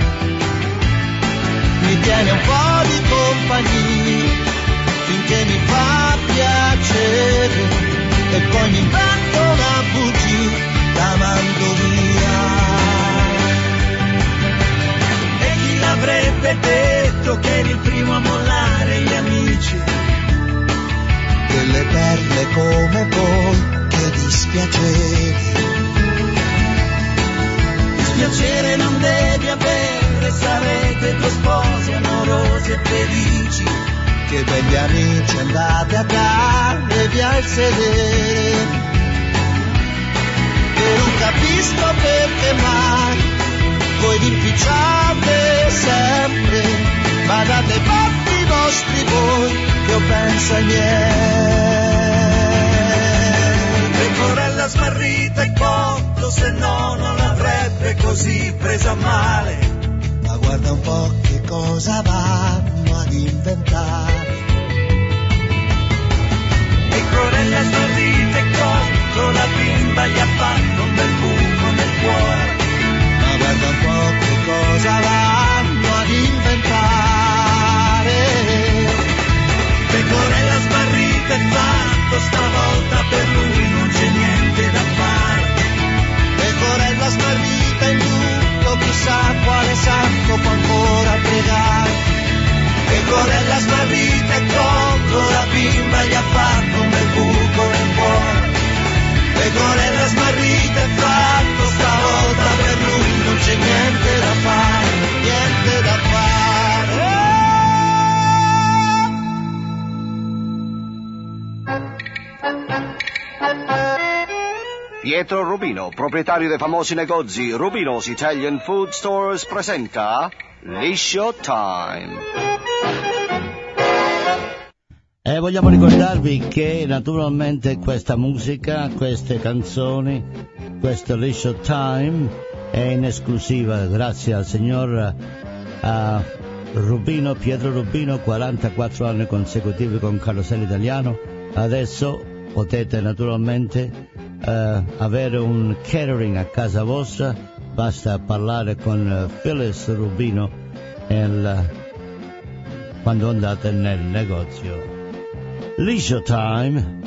Mi tiene un po' di compagnia finché mi fa piacere e poi mi invento una bugia, la mando via. E chi l'avrebbe detto che eri il primo a mollare gli amici? Delle perle come voi, che dispiacere. piacere non devi avere, sarete due sposi amorosi e felici. Che begli amici andate a darvi al sedere. E non capisco perché mai voi vi impicciate sempre, ma date i fatti vostri voi, che io penso ai miei. Pecorella smarrita e conto, se no non l'avrebbe così presa male. Ma guarda un po' che cosa vanno ad inventare. Pecorella smarrita e conto, la bimba gli ha fatto un bel buco nel cuore. Ma guarda un po' che cosa vanno ad inventare. Pecorella smarrita e fatto, stavolta per lui non c'è niente da fare. Pecorella smarrita in buco, chissà quale santo può ancora pregare. Pecorella smarrita e contro, la bimba gli ha fatto un bel buco nel cuore. Pecorella smarrita e fatto, stavolta per lui non c'è niente da fare, niente da fare. Pietro Rubino, proprietario dei famosi negozi Rubino's Italian Food Stores, presenta Liscio Time. E vogliamo ricordarvi che naturalmente questa musica, queste canzoni, questo Liscio Time è in esclusiva grazie al signor uh, Rubino, Pietro Rubino, quarantaquattro anni consecutivi con Carosello Italiano. Adesso potete naturalmente uh, avere un catering a casa vostra, basta parlare con Phyllis Rubino nel, quando andate nel negozio. Leisure Time.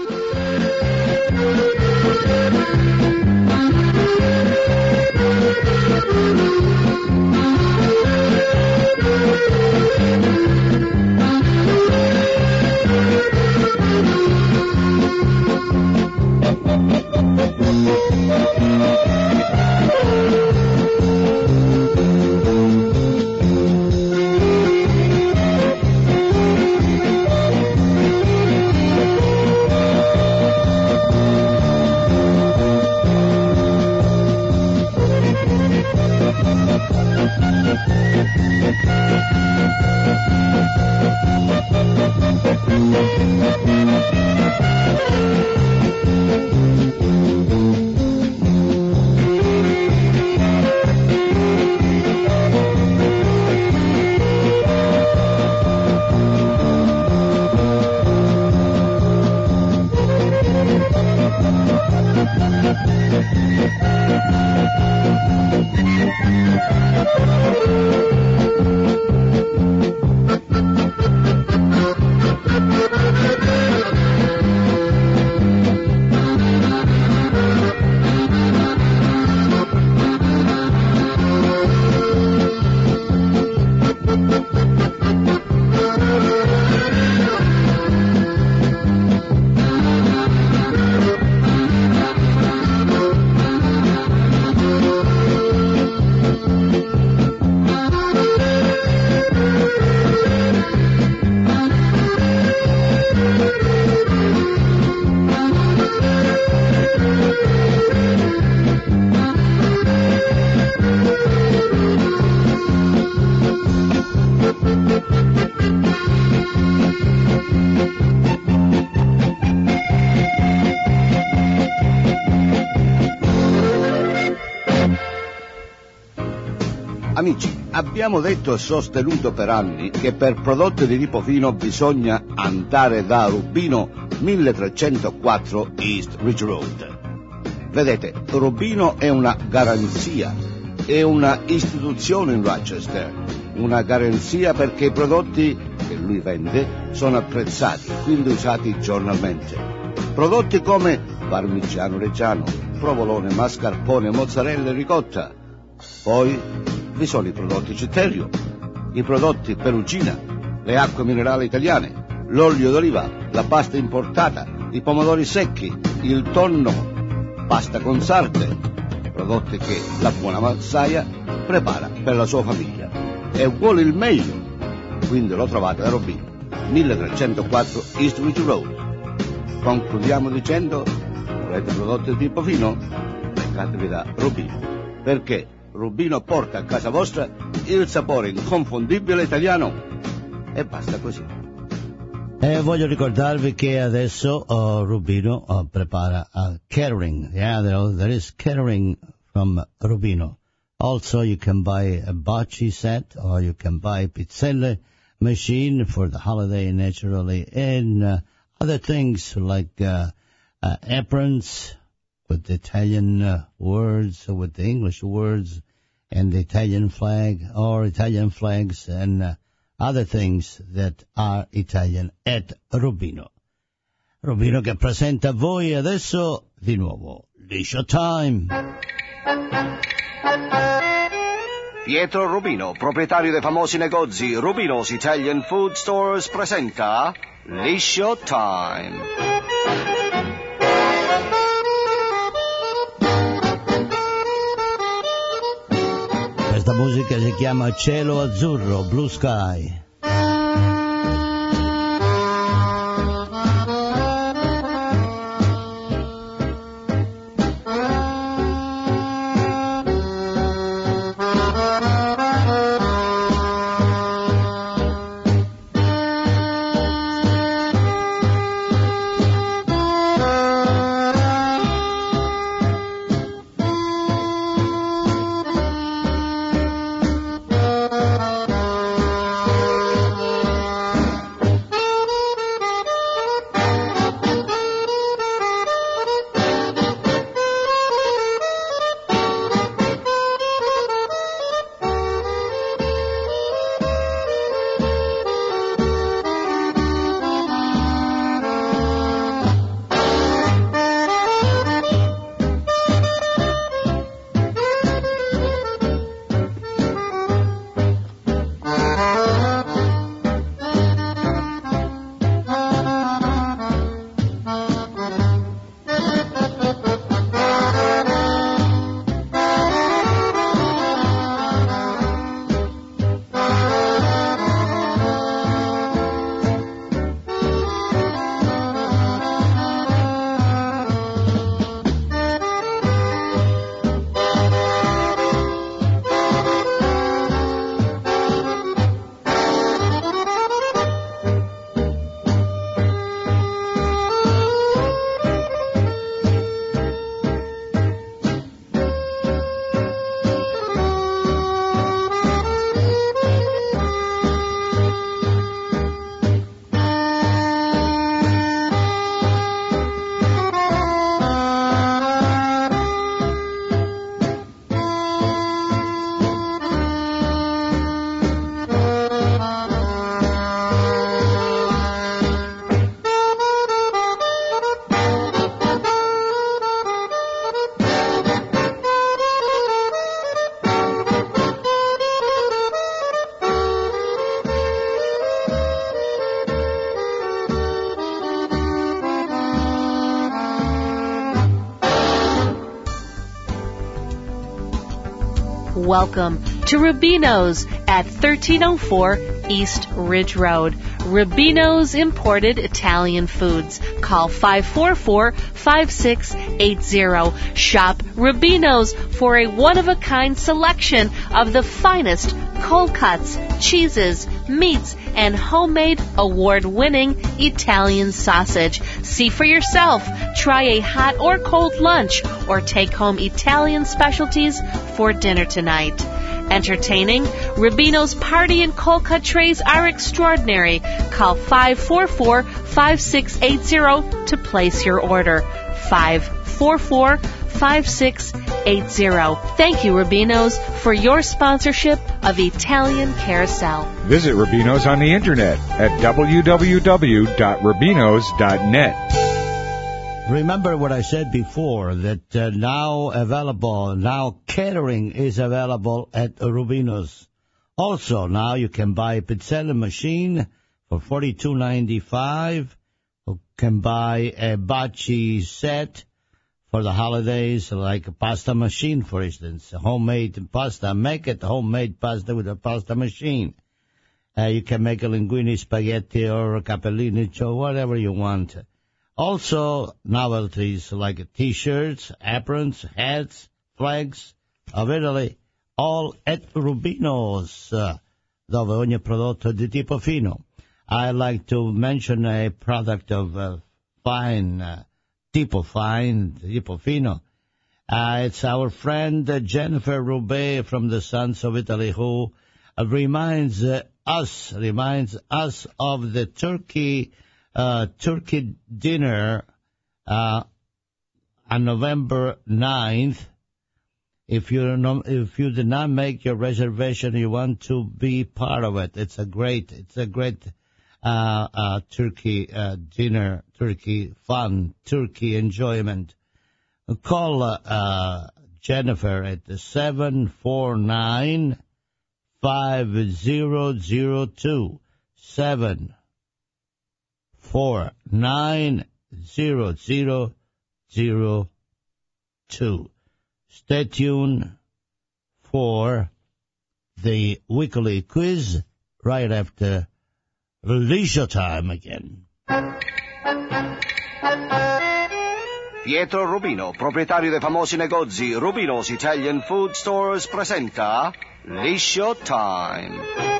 Amici, abbiamo detto e sostenuto per anni che per prodotti di tipo fino bisogna andare da Rubino milletrecentoquattro East Ridge Road. Vedete, Rubino è una garanzia, è una istituzione in Rochester, una garanzia perché i prodotti che lui vende sono apprezzati, quindi usati giornalmente. Prodotti come parmigiano reggiano, provolone, mascarpone, mozzarella e ricotta. Poi vi sono i prodotti Citterio, i prodotti Perugina, le acque minerali italiane, l'olio d'oliva, la pasta importata, i pomodori secchi, il tonno, pasta con sarde, prodotti che la buona massaia prepara per la sua famiglia e vuole il meglio, quindi lo trovate da Rubino, milletrecentoquattro East Ridge Road. Concludiamo dicendo: volete prodotti di tipo fino? Beccatevi da Rubino, perché Rubino porta a casa vostra il sapore inconfondibile italiano. E basta così. E voglio ricordarvi che adesso uh, Rubino uh, prepara uh, catering. Yeah, there, there is catering from Rubino. Also, you can buy a bocce set, or you can buy pizzelle machine for the holiday, naturally, and uh, other things like uh, uh, aprons with the Italian uh, words, or with the English words, and the Italian flag, or Italian flags, and uh, other things that are Italian at Rubino. Rubino che presenta a voi adesso di nuovo Liscio Time. Pietro Rubino, proprietario dei famosi negozi Rubino's Italian Food Stores, presenta Liscio Time. Questa musica si chiama Cielo Azzurro, Blue Sky. Welcome to Rubino's at thirteen oh four East Ridge Road. Rubino's Imported Italian Foods. Call five four four, five six eight zero. Shop Rubino's for a one-of-a-kind selection of the finest cold cuts, cheeses, meats, and homemade award-winning Italian sausage. See for yourself. Try a hot or cold lunch or take home Italian specialties for dinner tonight. Entertaining, Rubino's party and cold cut trays are extraordinary. Call five four four, five six eight zero to place your order. five four four, five six eight zero. Thank you, Rubino's, for your sponsorship of Italian Carousel. Visit Rubino's on the internet at w w w dot rubinos dot net. Remember what I said before, that uh, now available, now catering is available at Rubino's. Also, now you can buy a pizzella machine for forty-two ninety-five. You can buy a bocce set for the holidays, like a pasta machine, for instance, homemade pasta. Make it homemade pasta with a pasta machine. Uh, you can make a linguine, spaghetti, or a capellini, or whatever you want. Also, novelties like T-shirts, aprons, hats, flags of Italy, all at Rubino's, uh, dove ogni prodotto di tipo fino. I like to mention a product of uh, fine, uh, tipo fine, tipo fino. Uh, it's our friend uh, Jennifer Roubaix from the Sons of Italy who uh, reminds uh, us, reminds us of the turkey, uh, turkey dinner uh, on November ninth. If you no, if you did not make your reservation, you want to be part of it. It's a great, it's a great uh, uh, turkey uh, dinner, turkey fun, turkey enjoyment. Call uh, uh, Jennifer at seven four nine five zero zero two seven four nine zero zero zero two. Stay tuned for the weekly quiz right after leisure time again. Pietro Rubino, proprietario dei famosi negozi Rubino's Italian Food Stores, presenta Leisure Time.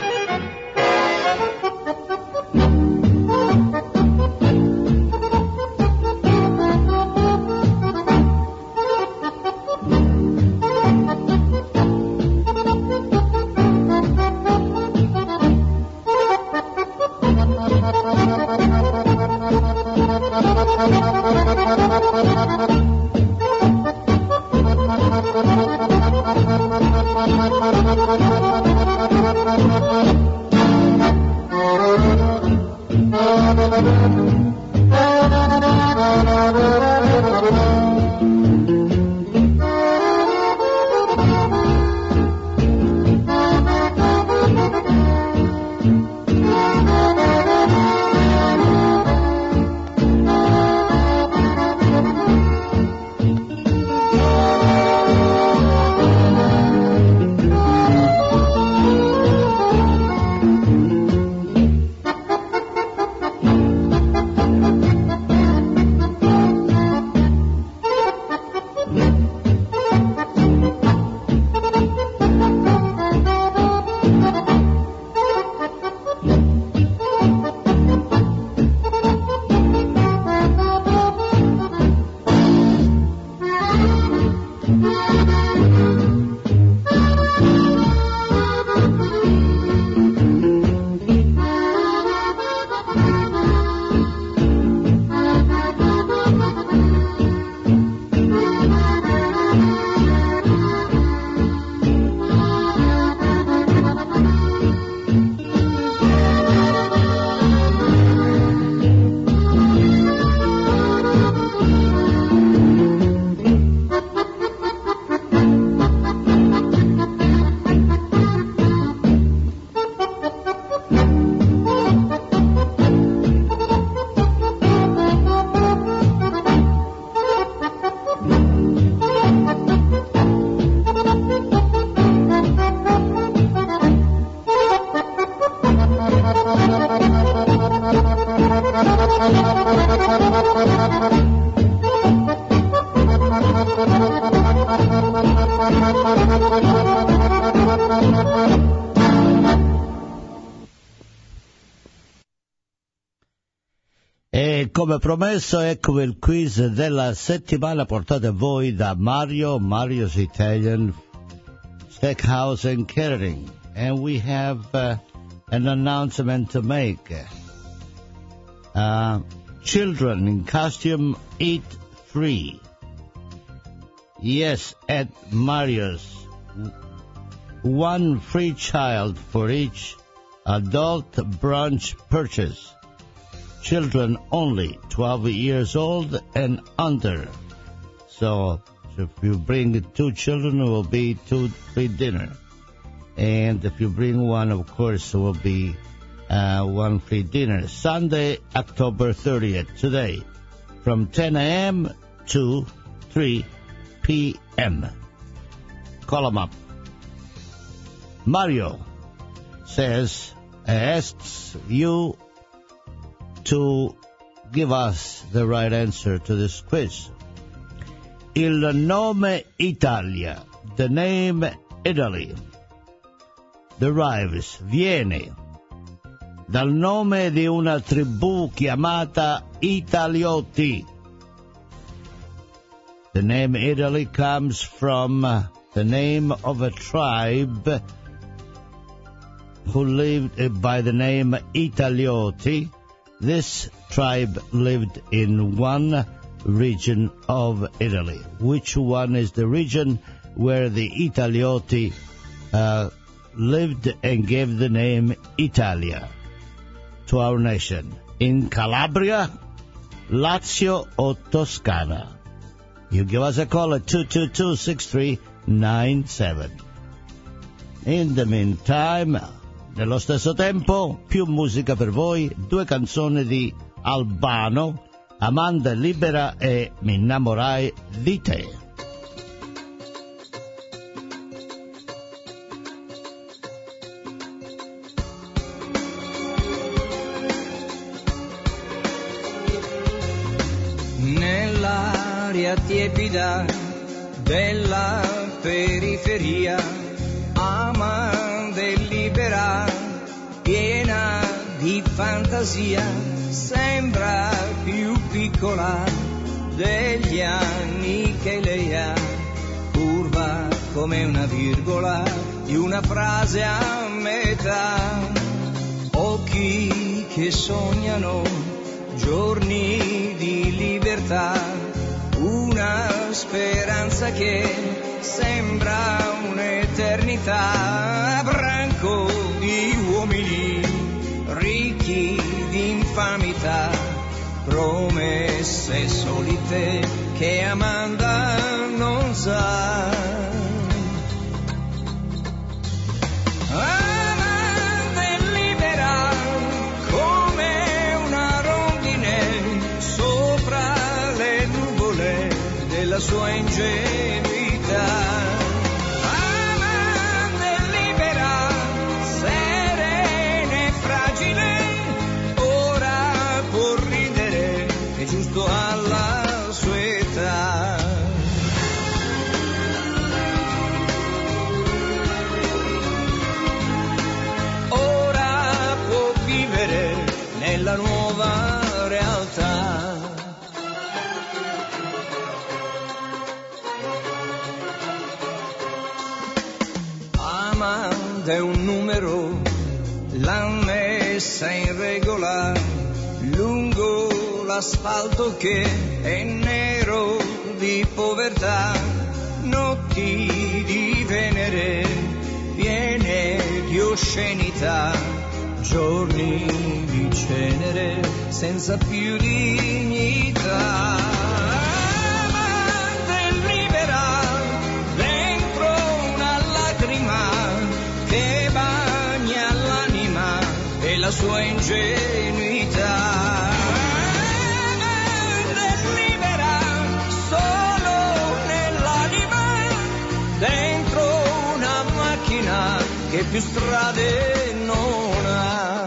E come promesso, ecco il quiz della settimana portato a voi da Mario, Mario's Italian Steakhouse and Catering. And we have uh, an announcement to make. Uh, children in costume eat free. Yes, at Mario's. One free child for each adult brunch purchase. Children only, twelve years old and under. So if you bring two children, it will be two free dinner. And if you bring one, of course, it will be uh, one free dinner. Sunday, October thirtieth, today, from ten a.m. to three p.m. Call them up. Mario says, asks you to give us the right answer to this quiz. Il nome Italia, the name Italy, derives, viene, dal nome di una tribù chiamata Italiotti. The name Italy comes from the name of a tribe who lived by the name Italiotti. This tribe lived in one region of Italy. Which one is the region where the Italiotti uh, lived and gave the name Italia to our nation? In Calabria, Lazio, or Toscana? You give us a call at two two two, six three nine seven. In the meantime, nello stesso tempo, più musica per voi, due canzoni di Albano, Amanda Libera e Mi innamorai di te. Nell'aria tiepida della periferia, Amanda libera, piena di fantasia, sembra più piccola degli anni che lei ha, curva come una virgola di una frase a metà, occhi che sognano giorni di libertà, una speranza che sembra un'eternità, branco di uomini ricchi di infamità, promesse solite che Amanda non sa. Amanda è libera come una rondine sopra le nuvole della sua ingenuità. Giusto alla sua età. Ora può vivere nella nuova realtà. Amanda è un numero, l'ha messa in regola lungo l'asfalto che è nero di povertà, notti di Venere piene di oscenità, giorni di cenere senza più dignità. Amanda è libera dentro una lacrima che bagna l'anima e la sua ingenuità. Dentro una macchina che più strade non ha.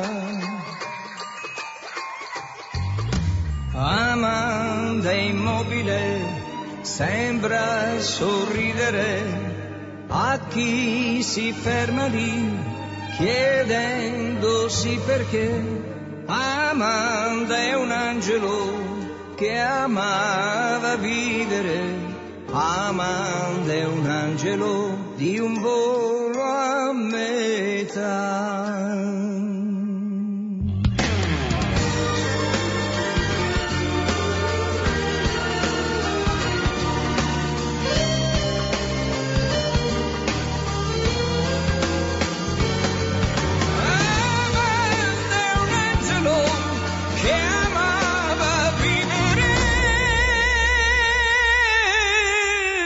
Amanda è immobile, sembra sorridere a chi si ferma lì chiedendosi perché. Amanda è un angelo che amava vivere. Amanda è un angelo di un volo a metà.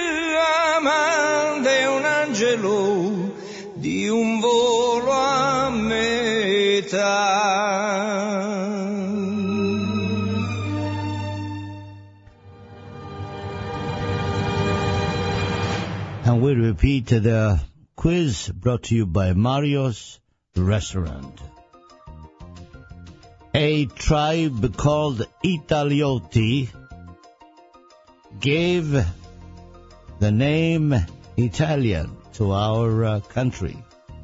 Di un volo a And we repeat the quiz brought to you by Mario's Restaurant. A tribe called Italiotti gave the name Italian to our uh, country.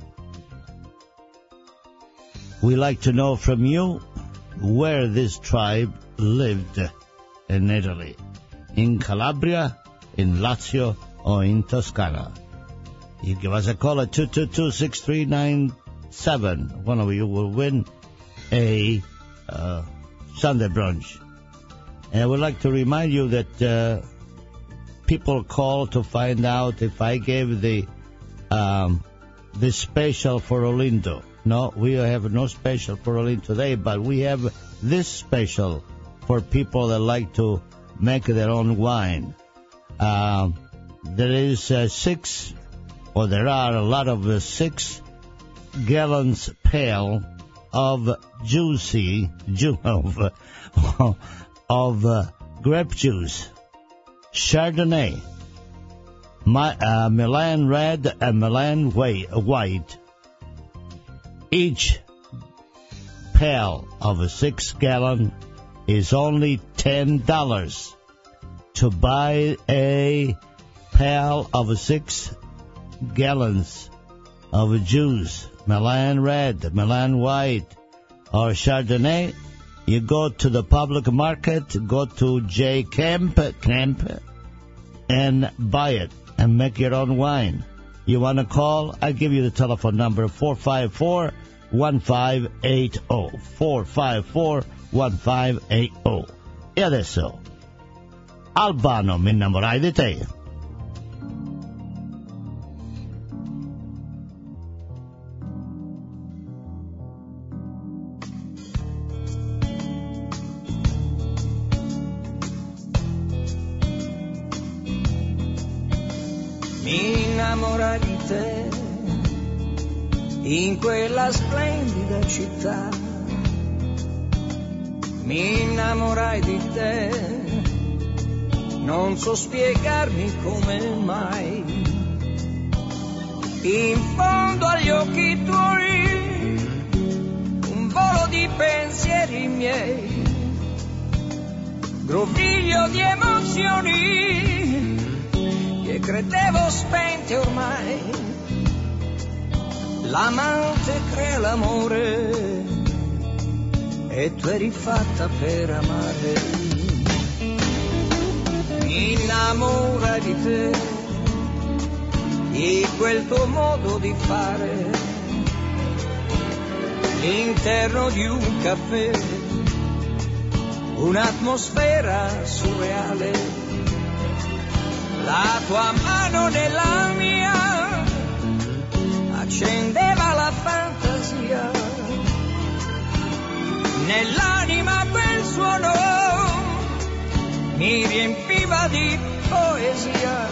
We like to know from you where this tribe lived in Italy. In Calabria, in Lazio, or in Toscana. You give us a call at two two two, six three nine seven. One of you will win a uh, Sunday brunch. And I would like to remind you that uh, people call to find out if I gave the um, the special for Olindo. No, we have no special for Olindo today, but we have this special for people that like to make their own wine. Um, there is uh, six, or there are a lot of uh, six gallons pail of juicy, ju- of, uh, of uh, grape juice, Chardonnay, My, uh, Milan Red and Milan White. Each pail of a six gallon is only ten dollars. To buy a pail of six gallons of juice, Milan Red, Milan White, or Chardonnay, you go to the public market, go to J. Kemp, Kemp, and buy it and make your own wine. You want to call? I give you the telephone number, four five four, one five eight zero, four five four, one five eight zero. E adesso, Albano, mi innamorai di te. Mi innamorai di te in quella splendida città. Mi innamorai di te, non so spiegarmi come mai. In fondo agli occhi tuoi, un volo di pensieri miei, groviglio di emozioni che credevo spente ormai. L'amante crea l'amore e tu eri fatta per amare. Mi innamora di te, di quel tuo modo di fare, l'interno di un caffè, un'atmosfera surreale, la tua mano nella mia accendeva la fantasia, nell'anima quel suono mi riempiva di poesia.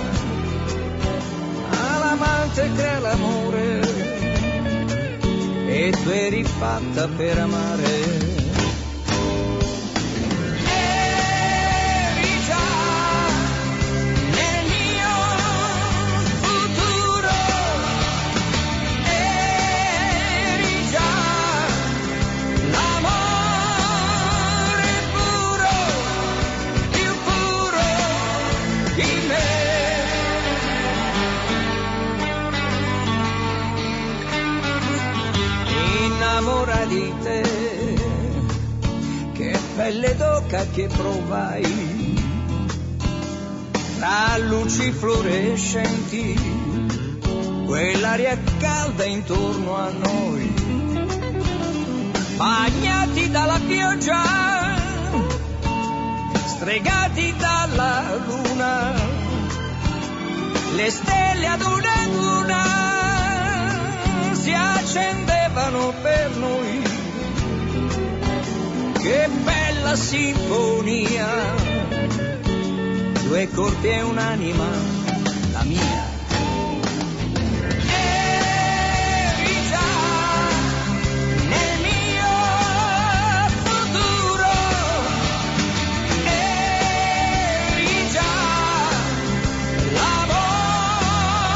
L'amante crea l'amore e tu eri fatta per amare. Innamora di te, che pelle d'oca che provai, tra luci fluorescenti, quell'aria calda intorno a noi, bagnati dalla pioggia, stregati dalla luna, le stelle ad una ad una si accendevano per noi. Che bella sinfonia, due corpi e un'anima, la mia. Eri già nel mio futuro, eri già l'amore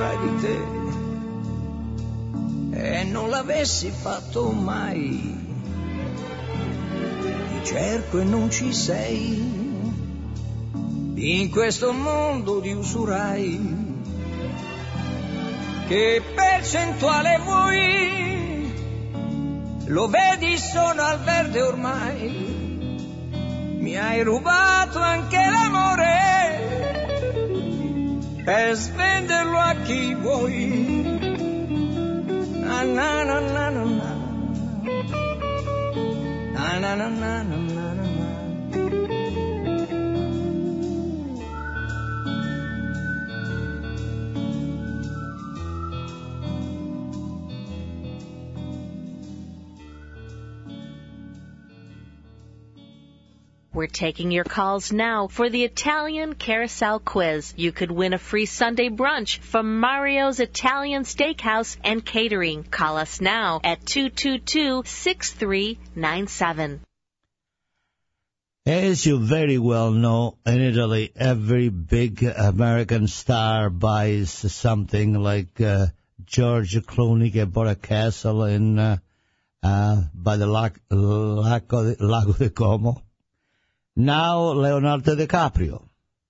sopra di te e non l'avessi fatto mai. Ti cerco e non ci sei in questo mondo di usurai. Che percentuale vuoi? Lo vedi, sono al verde ormai. Mi hai rubato anche l'amore per svenderlo a chi vuoi. Na na na na na na. Na na na na na na. We're taking your calls now for the Italian Carousel Quiz. You could win a free Sunday brunch from Mario's Italian Steakhouse and Catering. Call us now at two two two, six three nine seven. As you very well know, in Italy, every big American star buys something like uh, George Clooney che bought a castle in uh, uh, by the Lago, Lago, Lago di Como. Now Leonardo DiCaprio,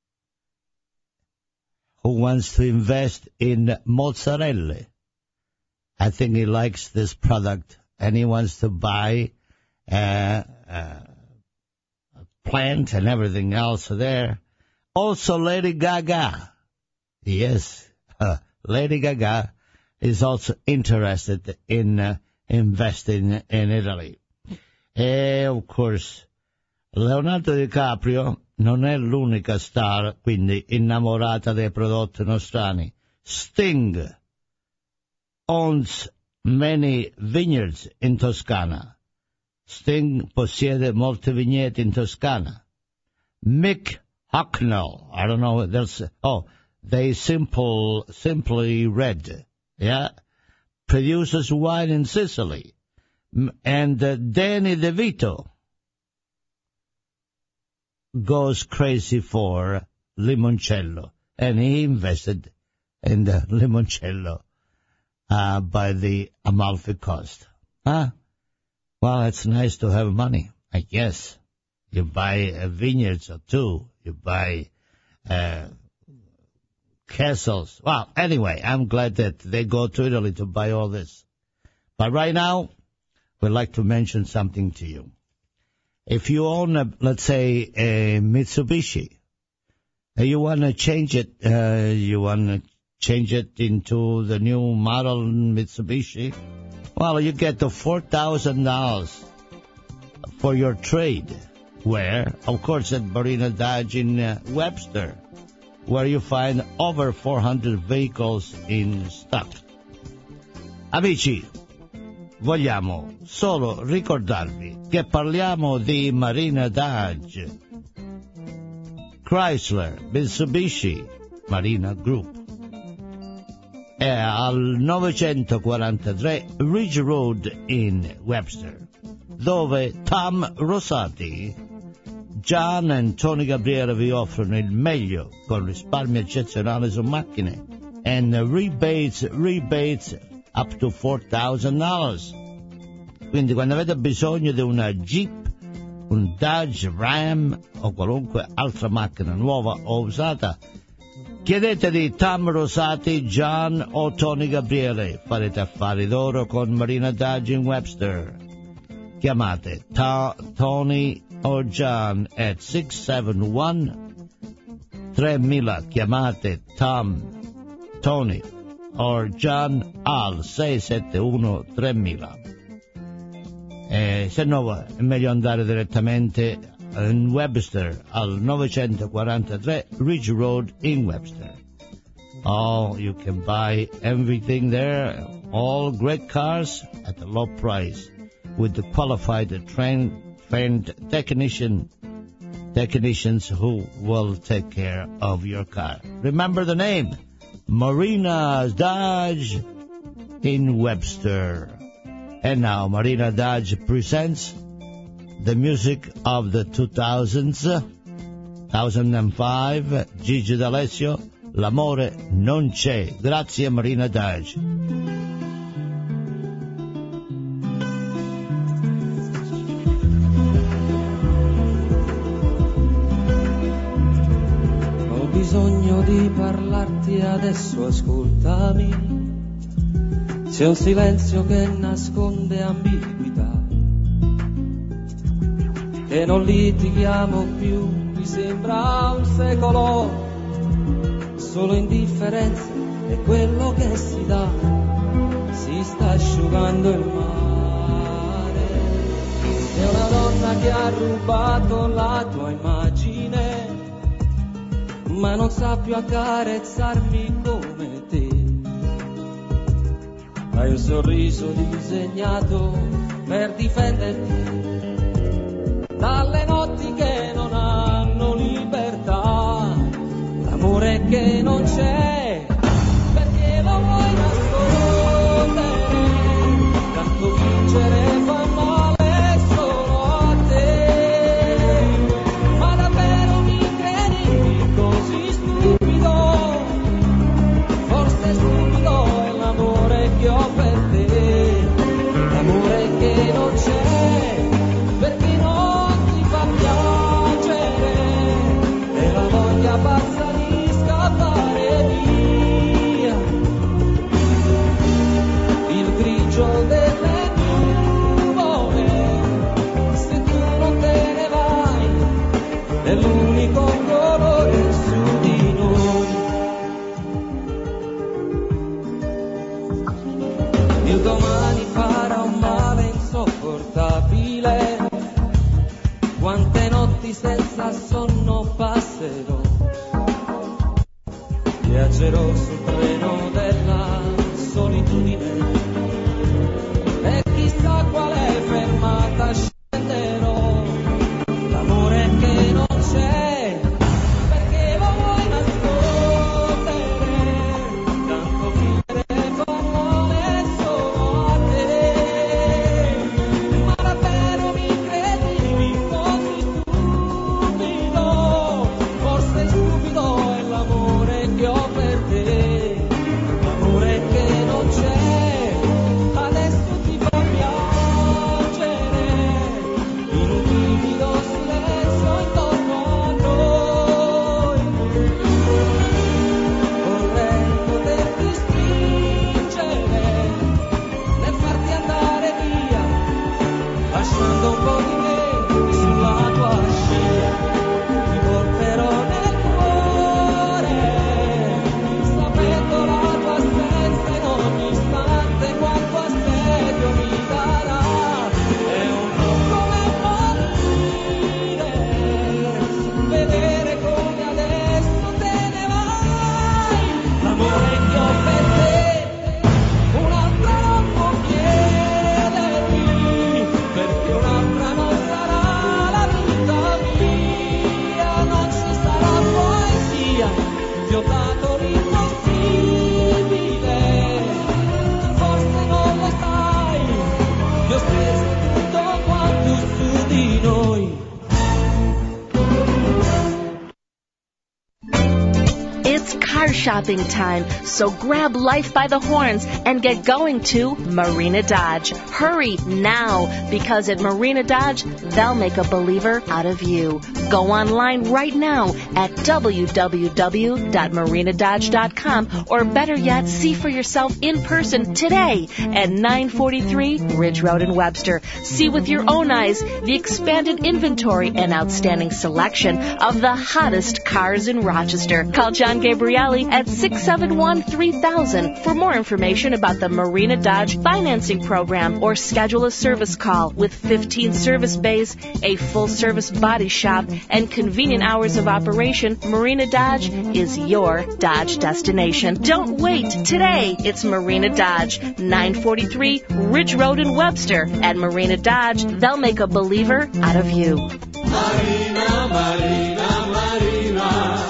who wants to invest in mozzarella. I think he likes this product, and he wants to buy uh, uh, a plant and everything else there. Also, Lady Gaga. Yes, uh, Lady Gaga is also interested in uh, investing in Italy. And, of course, Leonardo DiCaprio non è l'unica star, quindi, innamorata dei prodotti nostrani. Sting owns many vineyards in Toscana. Sting possiede molte vigneti in Toscana. Mick Hucknall, I don't know, there's, oh, they simple, simply red, yeah, produces wine in Sicily. And uh, Danny DeVito goes crazy for limoncello, and he invested in the limoncello uh, by the Amalfi Coast. Huh? Well, it's nice to have money, I guess. You buy uh, vineyards or two. You buy uh, castles. Well, anyway, I'm glad that they go to Italy to buy all this. But right now, we'd like to mention something to you. If you own, a, let's say, a Mitsubishi, you want to change it, uh, you want to change it into the new model Mitsubishi, well, you get the four thousand dollars for your trade, where, of course, at Marina Dodge in uh, Webster, where you find over four hundred vehicles in stock. Amici, vogliamo solo ricordarvi che parliamo di Marina Dodge, Chrysler, Mitsubishi, Marina Group. È al novecentoquarantatré Ridge Road in Webster, dove Tom Rosati, John e Tony Gabriele vi offrono il meglio con risparmi eccezionali su macchine and rebates, rebates up to four thousand dollars. Quindi quando avete bisogno di una Jeep, un Dodge Ram o qualunque altra macchina nuova o usata, chiedete di Tom Rosati, John o Tony Gabriele. Farete affari d'oro con Marina Dodge in Webster. Chiamate Ta- Tony o John at six seven one three thousand. Chiamate Tom, Tony o John al sei sette uno tre thousand. Eh, se no è meglio andare direttamente in Webster al novecentoquarantatré Ridge Road in Webster. Oh, you can buy everything there, all great cars at a low price with the qualified trained, trained technician, technicians who will take care of your car. Remember the name, Marina Dodge in Webster. And now Marina Dodge presents the music of the two thousands, two thousand five, Gigi D'Alessio, l'amore non c'è. Grazie Marina Dage. Ho bisogno di parlarti adesso, ascoltami. C'è un silenzio che nasconde ambiguità, e non litighiamo più, mi sembra un secolo, solo indifferenza è quello che si dà, si sta asciugando il mare. È una donna che ha rubato la tua immagine, ma non sa più accarezzarmi come te. Hai un sorriso disegnato per difenderti dalle notti che non hanno libertà, l'amore che non c'è, perché lo vuoi nascondere, tanto vincere fa male solo a te, ma davvero mi credi così stupido, forse stupido è l'amore che ho per te, l'amore che non c'è, perché non ti fa piacere, e la voglia pazza di scappare via, il grigio delle nuvole, se tu non te ne vai, è l'unico colore su di noi. Il domani farà un male insopportabile, quante notti senza sonno passerò, viaggerò sul treno della solitudine, e chissà quale fermata scenderò, l'amore che non c'è, perché lo vuoi nascondere, tanto vivere fa male solo a te, ma davvero mi credi così stupido, forse stupido è l'amore che ho per te, l'amore che non c'è, adesso ti fa piacere, in un vivido silenzio intorno a noi, vorrei poterti spingere nel farti andare via, lasciando un po' di me sulla tua scia, ti porterò nel cuore, sapendo la tua assenza in ogni istante, quanto assedio mi darà, è un po' come morire, vedere come adesso te ne vai, l'amore che ho per te, un'altra non può chiedermi, perché un'altra non sarà la vita mia, non ci sarà poesia, ti ho dato l'impossibile, forse non lo sai, ti ho speso tutto quanto su di noi. It's car shopping time, so grab life by the horns and get going to Marina Dodge. Hurry now, because at Marina Dodge, they'll make a believer out of you. Go online right now at w w w dot marina dodge dot com, or better yet, see for yourself in person today at nine forty-three Ridge Road in Webster. See with your own eyes the expanded inventory and outstanding selection of the hottest cars in Rochester. Call John Gabrielli at six seven one, three thousand for more information about the Marina Dodge financing program, or schedule a service call. With fifteen service bays, a full-service body shop, and convenient hours of operation, Marina Dodge is your Dodge destination. Don't wait. Today, it's Marina Dodge, nine forty-three Ridge Road in Webster. At Marina Dodge, they'll make a believer out of you. Marina, Marina, Marina.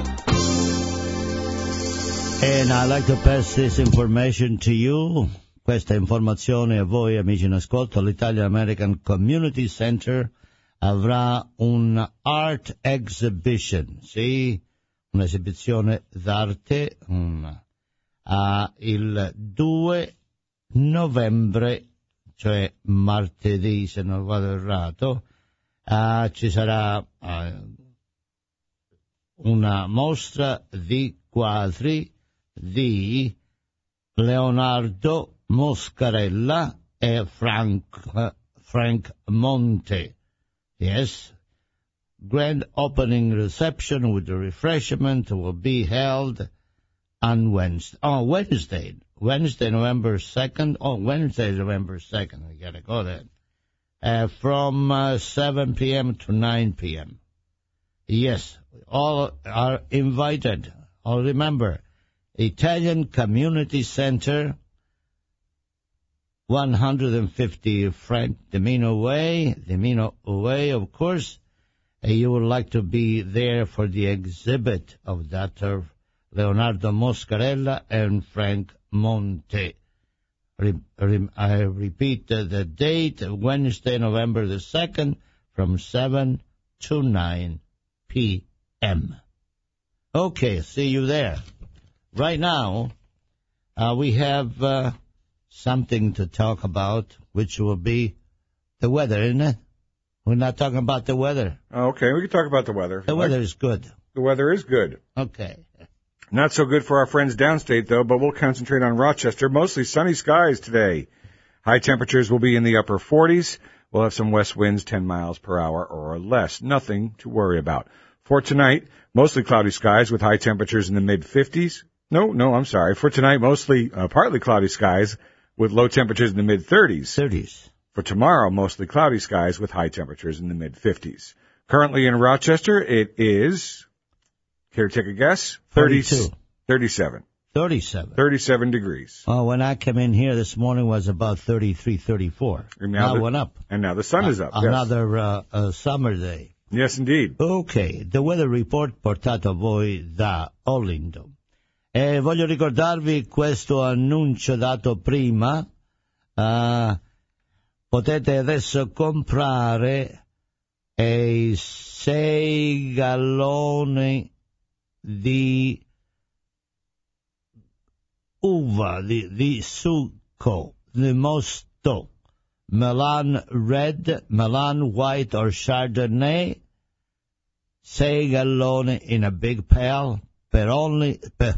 And I'd like to pass this information to you. Questa informazione a voi, amici in ascolto. L'Italian American Community Center avrà un art exhibition, sì, un'esibizione d'arte un, uh, il due novembre, cioè martedì se non vado errato, uh, ci sarà uh, una mostra di quadri di Leonardo Moscarella e Frank, uh, Frank Monte. Yes. Grand opening reception with the refreshment will be held on Wednesday. Oh, Wednesday. Wednesday, November second. Oh, Wednesday, November second. We gotta go there. Uh, from uh, seven p.m. to nine p.m. Yes, all are invited. All remember, Italian Community Center, one hundred fifty Frank Dimino Way, Dimino Way, of course. Uh, you would like to be there for the exhibit of Doctor Leonardo Moscarella and Frank Monte. Re, re, I repeat uh, the date, Wednesday, November the second, from seven to nine p.m. Okay, see you there. Right now, uh, we have uh, something to talk about, which will be the weather, isn't it? We're not talking about the weather. Okay, we can talk about the weather. The weather is good. The weather is good. Okay. Not so good for our friends downstate, though, but we'll concentrate on Rochester. Mostly sunny skies today. High temperatures will be in the upper forties. We'll have some west winds ten miles per hour or less. Nothing to worry about. For tonight, mostly cloudy skies with high temperatures in the mid-fifties. No, no, I'm sorry. For tonight, mostly uh, partly cloudy skies with low temperatures in the mid-thirties. thirties. For tomorrow, mostly cloudy skies with high temperatures in the mid-fifties. Currently in Rochester, it is, care to take a guess? thirty-two. thirty-seven. thirty-seven. thirty-seven degrees. Oh, when I came in here this morning was about thirty-three, thirty-four. And now the, it went up. And now the sun uh, is up. Yes. Another uh, uh, summer day. Yes, indeed. Ok, the weather report portato a voi da Olindo. E voglio ricordarvi questo annuncio dato prima. Uh, potete adesso comprare eh, sei galloni di uva, di, di succo, di mosto, Milan Red, Milan White or Chardonnay, sei galloni in a big pail per only per,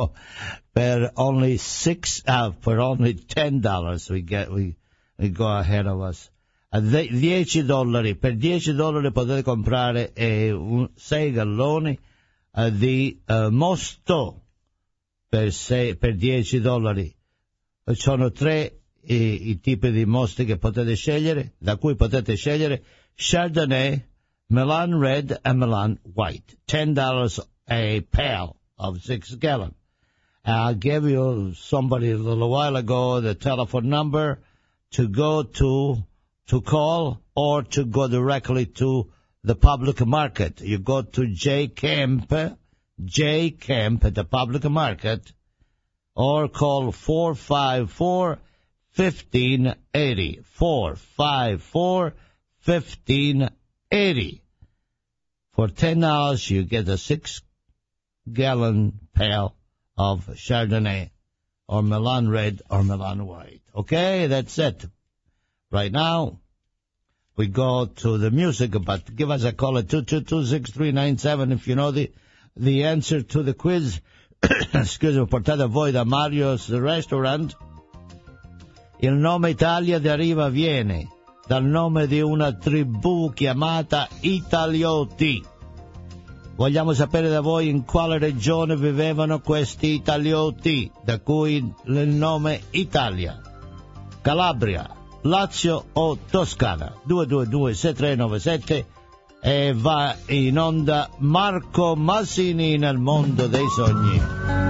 per only six uh, for only ten dollars. We get we we go ahead of us. A dieci dollari per dieci dollari potete comprare eh, un, sei galloni uh, di uh, mosto per sei per dieci dollari. Ci sono tre I, i tipi di mosti che potete scegliere, da cui potete scegliere Chardonnay, Milan Red e Milan White. ten dollars a pail of six gallon. I gave you somebody a little while ago the telephone number to go to, to call or to go directly to the public market. You go to J Camp, J Camp at the public market, or call four five four fifteen eighty. four five four fifteen eighty. For ten dollars, you get a six-gallon pail of Chardonnay or Milan Red or Milan White. Okay, that's it. Right now, we go to the music, but give us a call at two two two, six three nine seven if you know the, the answer to the quiz. Excuse me, portate a voi da Mario's Restaurant. Il nome Italia deriva, viene dal nome di una tribù chiamata Italioti. Vogliamo sapere da voi in quale regione vivevano questi Italioti, da cui il nome Italia. Calabria, Lazio o Toscana? due due due sei tre nove sette e va in onda Marco Massini nel mondo dei sogni.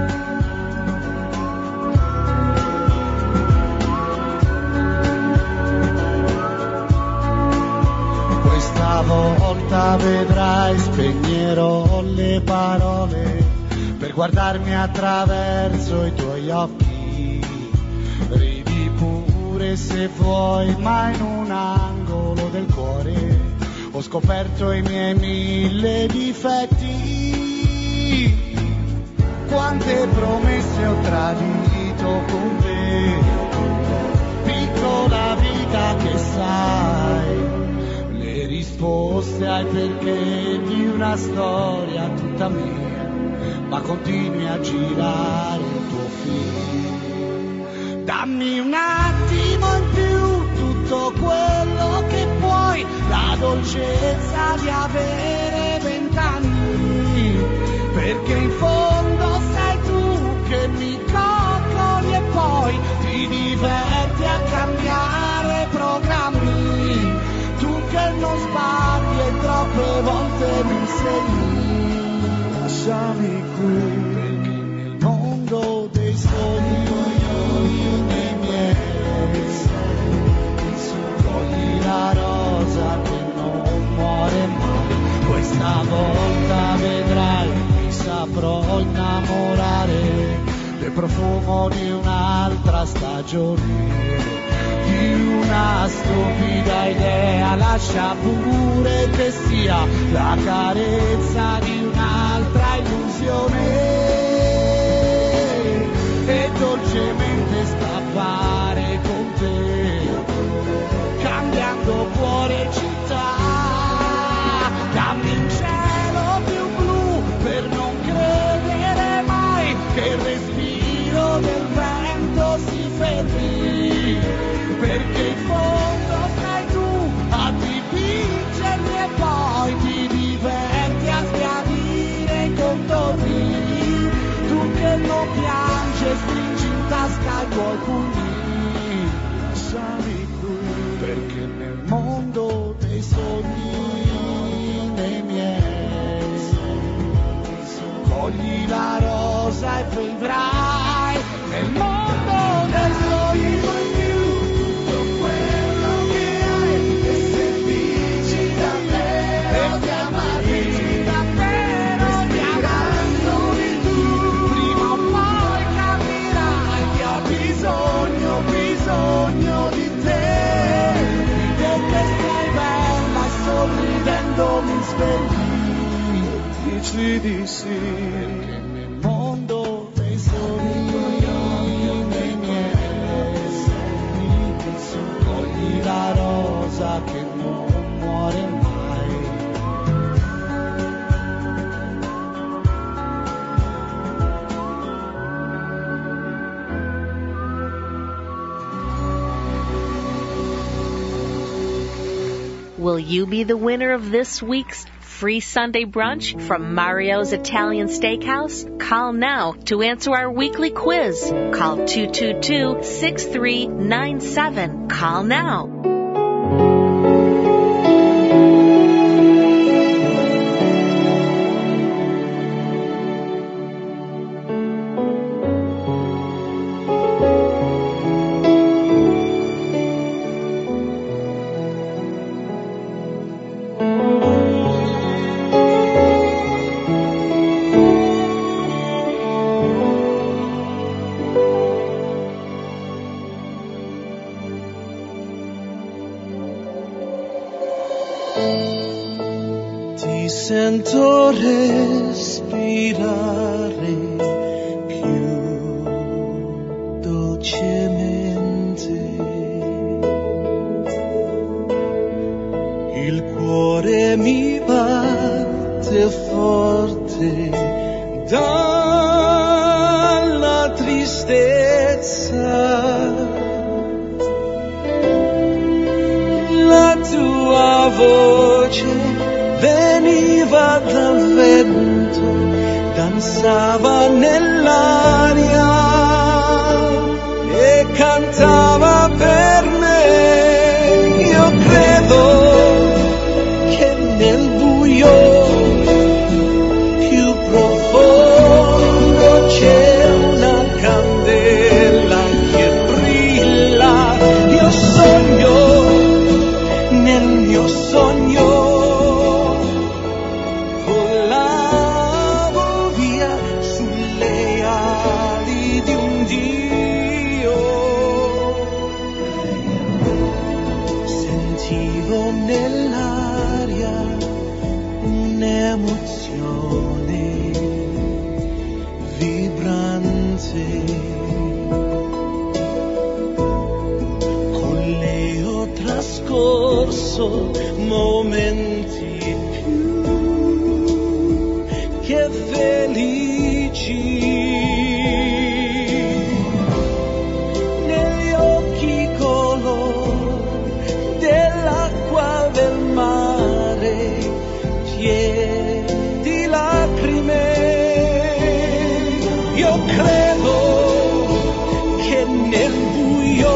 Volta vedrai, spegnerò le parole per guardarmi attraverso i tuoi occhi. Ridi pure se vuoi, ma in un angolo del cuore ho scoperto i miei mille difetti. quante promesse ho tradito con te, piccola vita che sai le risposte ai perché di una storia tutta mia, ma continui a girare il tuo film. Dammi un attimo in più tutto quello che puoi, la dolcezza di avere vent'anni, perché in fondo sei tu che mi coccoli e poi ti diverti a cambiare programmi, tu che non sbagli e troppe volte mi insegni. Lasciami qui perché nel mondo dei sogni nei miei cogli la rosa che non muore mai, questa volta vedrai mi saprò innamorare del profumo di un'altra stagione, di una stupida idea, lascia pure che sia la carezza di un'altra illusione e dolcemente scappare con te, cambiando cuore e città. Dammi un cielo più blu per non credere mai che il respiro del vento si fermi, perché in fondo sei tu a dipingermi e poi ti diverti a sbiadire i contorni, tu che non piangi e stringi in tasca i tuoi pugni. Lasciami qui perché nel mondo dei sogni nei miei cogli la rosa e vedrai nel mondo dei sogni tutto quello che hai, e se dici davvero di amarmi davvero ti amando di tu, prima o poi capirai che ho bisogno, bisogno di te, perché sei bella e sorridendo mi svegli, dici di sì, perché nel mondo dei sogni nei miei cogli la rosa che non muore mai. Will you be the winner of this week's free Sunday brunch from Mario's Italian Steakhouse? Call now to answer our weekly quiz. Call two two two, six three nine seven. Call now. Ti sento respirare più dolcemente, il cuore mi batte forte dalla tristezza, la tua voce veniva dal vento, danzava nell'aria e cantava per me. Io credo che nel buio più profondo c'è una candela che brilla. Io sogno nel mio sogno, volavo via sulle ali posso momenti più che felici. Negli occhi color dell'acqua del mare, pieni di lacrime. Io credo che nel buio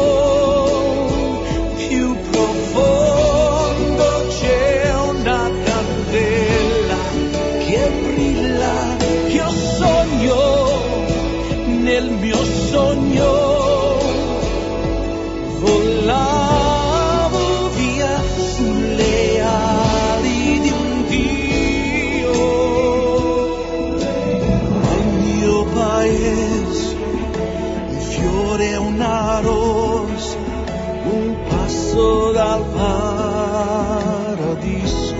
più profondo c'è una candela che brilla. Io sogno, nel mio sogno volavo via sulle ali di un Dio. Nel mio paese un fiore e una rosa, un passo dal paradiso.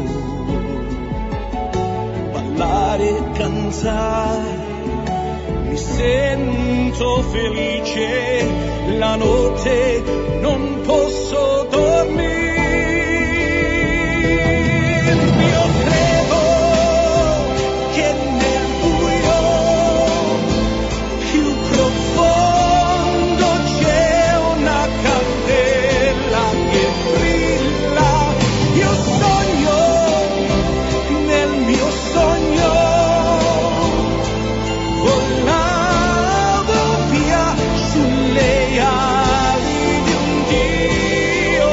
Ballare e cantare, mi sento felice, la notte non posso dormire. Io credo che nel buio più profondo c'è una candela che brilla. Io sogno, nel mio sogno volavo via sulle ali di un Dio.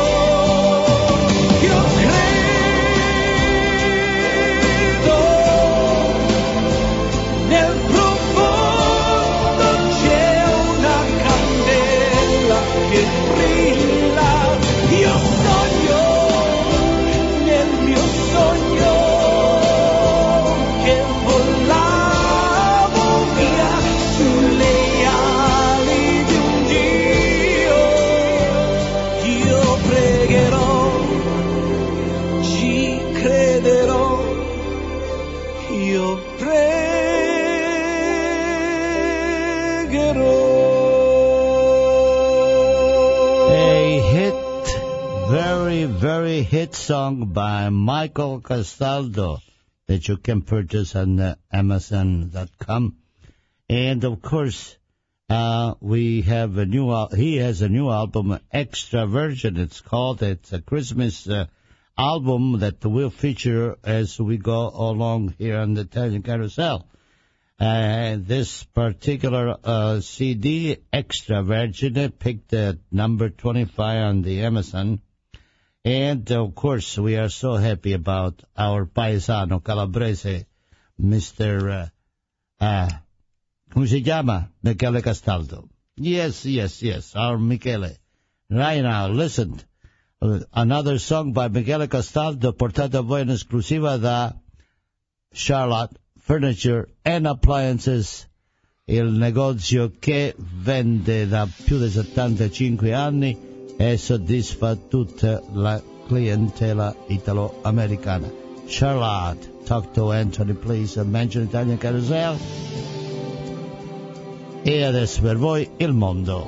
Io credo nel profondo c'è una candela che brilla. Io sogno, nel mio sogno che volavo via sulle ali di un Dio. Io pregherò, ci crederò, io pregherò. A hit, very, very hit song by Michael Castaldo that you can purchase on uh, Amazon dot com. And of course, uh, we have a new, al- he has a new album, Extra Virgin, it's called. It's a Christmas uh, album that will feature as we go along here on the Italian Carousel. Uh, this particular uh, C D, Extra Virgin, picked at number twenty-five on the Amazon. And, of course, we are so happy about our paesano calabrese, Mister Uh, uh, come si chiama? Michele Castaldo. Yes, yes, yes, our Michele. Right now, listen. Uh, another song by Michele Castaldo, portata a voi in esclusiva da Charlotte Furniture and Appliances, il negozio che vende da più di settantacinque anni e soddisfa tutta la clientela italo-americana. Charlotte, talk to Anthony, please, and mention Italian Carousel. E adesso per voi il mondo.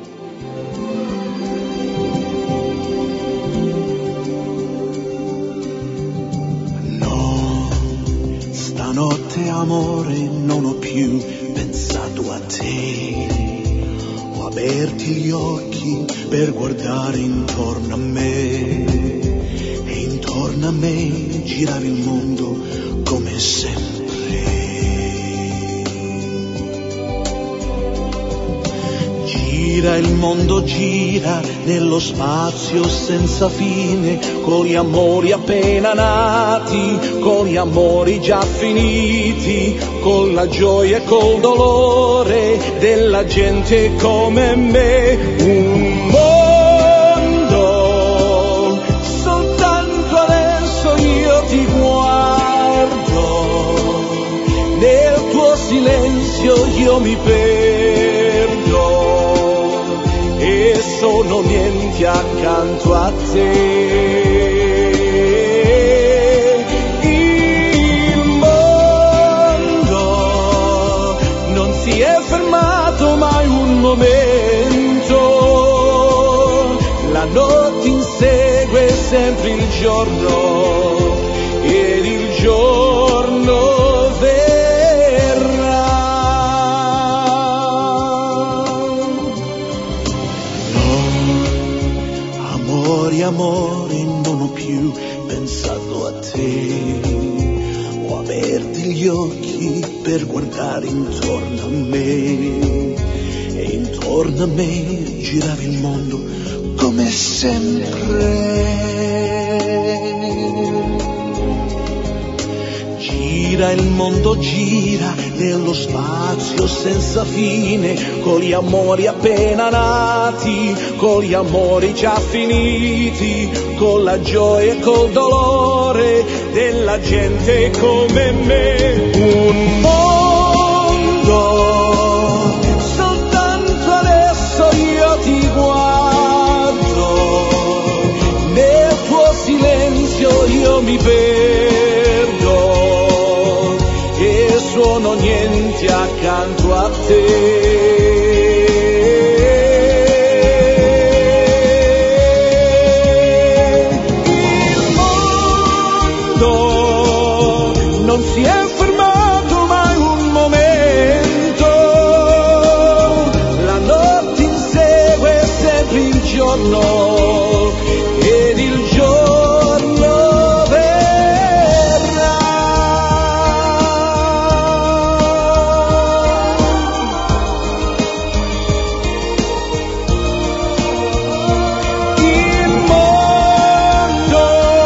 No, stanotte amore non ho più pensato a te. Ho aperti gli occhi per guardare intorno a me e intorno a me girava il mondo come sempre. Gira il mondo, gira nello spazio senza fine, con gli amori appena nati, con gli amori già finiti, con la gioia e col dolore della gente come me. Un mondo, soltanto adesso io ti guardo, nel tuo silenzio io mi perdo. E sono niente accanto a te. Il mondo non si è fermato mai un momento, la notte insegue sempre il giorno, ed il giorno verrà. No, amori, amori, non ho più pensato a te, ho aperto gli occhi per guardare intorno a me, e intorno a me girava il mondo come sempre. Gira il mondo, gira nello spazio senza fine, con gli amori appena nati, con gli amori già finiti, con la gioia e col dolore della gente come me. Un mondo, soltanto adesso io ti guardo, nel tuo silenzio io mi perdo, e sono niente accanto a te. Il mondo non si è fermato mai un momento, la notte insegue sempre il giorno, ed il giorno verrà. Il mondo,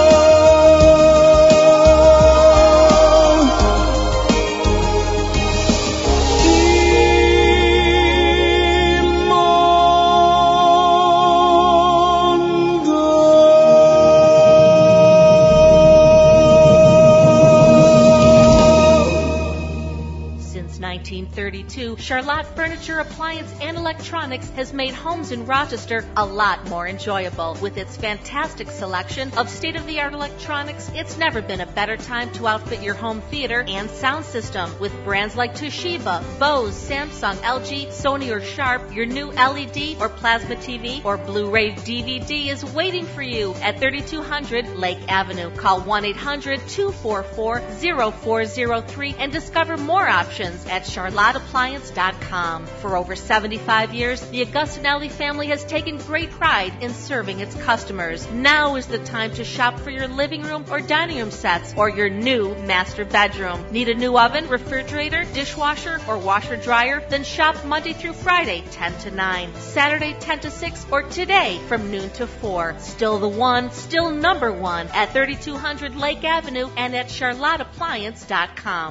Since nineteen thirty-two, Charlotte Furniture, Appliance, and Electronics has made homes in Rochester a lot more enjoyable. With its fantastic selection of state-of-the-art electronics, it's never been a better time to outfit your home theater and sound system. With brands like Toshiba, Bose, Samsung, L G, Sony, or Sharp, your new L E D or plasma T V or Blu-ray D V D is waiting for you at thirty-two hundred Lake Avenue. Call one eight hundred two four four zero four zero three and discover more options at charlotte appliance dot com. For over seventy-five years, the Augustinelli family has taken great pride in serving its customers. Now is the time to shop for your living room or dining room sets or your new master bedroom. Need a new oven, refrigerator, dishwasher, or washer dryer? Then shop Monday through Friday, ten to nine, Saturday, ten to six, or today from noon to four. Still the one, still number one at thirty-two hundred Lake Avenue and at charlotte appliance dot com.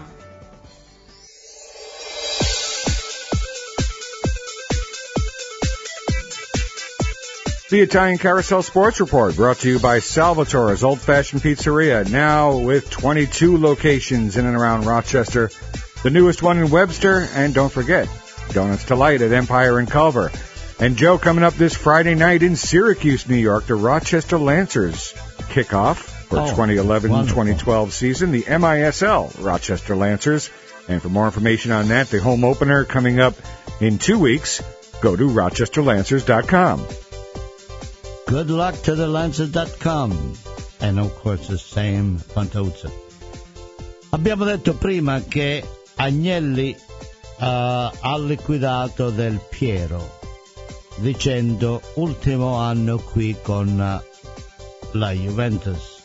The Italian Carousel Sports Report, brought to you by Salvatore's Old Fashioned Pizzeria, now with twenty-two locations in and around Rochester, the newest one in Webster, and don't forget, Donuts to Light at Empire and Culver. And Joe, coming up this Friday night in Syracuse, New York, the Rochester Lancers kickoff for Oh, twenty eleven twenty twelve wonderful. season, the M I S L Rochester Lancers. And for more information on that, the home opener coming up in two weeks, go to rochester lancers dot com. Good luck to the Lancers dot com. And of course the same Fantuzza. Abbiamo detto prima che Agnelli uh, ha liquidato Del Piero, dicendo ultimo anno qui con uh, la Juventus.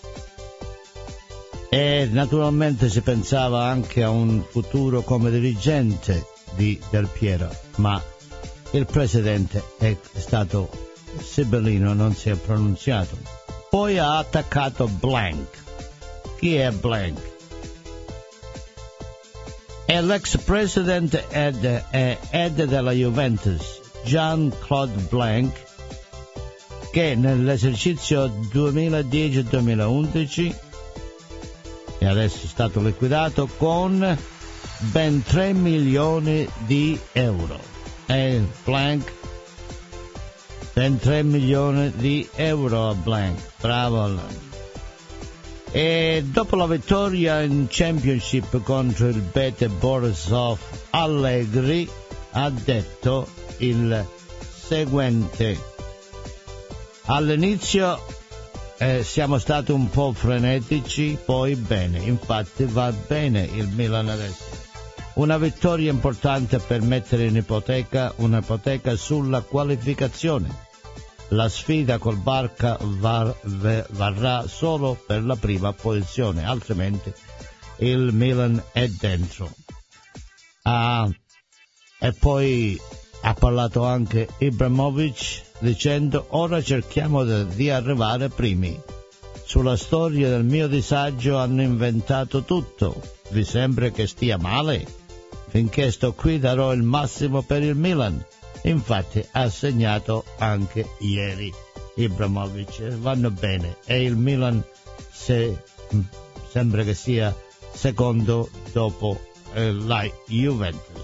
E naturalmente si pensava anche a un futuro come dirigente di Del Piero, ma il presidente è stato Sibillino, non si è pronunziato. Poi ha attaccato Blank. Chi è Blank? È l'ex presidente ed, eh, ed della Juventus, Jean-Claude Blank, che nell'esercizio duemiladieci duemilaundici e adesso è stato liquidato con ben tre milioni di euro. E Blank, ben tre milioni di euro a Blank, bravo. E dopo la vittoria in Championship contro il Bete Borisov, Allegri ha detto il seguente: all'inizio eh, siamo stati un po' frenetici, poi bene, infatti va bene il Milan adesso. Una vittoria importante per mettere in ipoteca un'ipoteca sulla qualificazione. La sfida col Barca var, v, varrà solo per la prima posizione, altrimenti il Milan è dentro. Ah, e poi ha parlato anche Ibrahimovic dicendo: ora cerchiamo di arrivare primi. Sulla storia del mio disagio hanno inventato tutto. Vi sembra che stia male? Finché sto qui darò il massimo per il Milan. Infatti ha segnato anche ieri Ibrahimovic. Vanno bene e il Milan se, sembra che sia secondo dopo eh, la Juventus.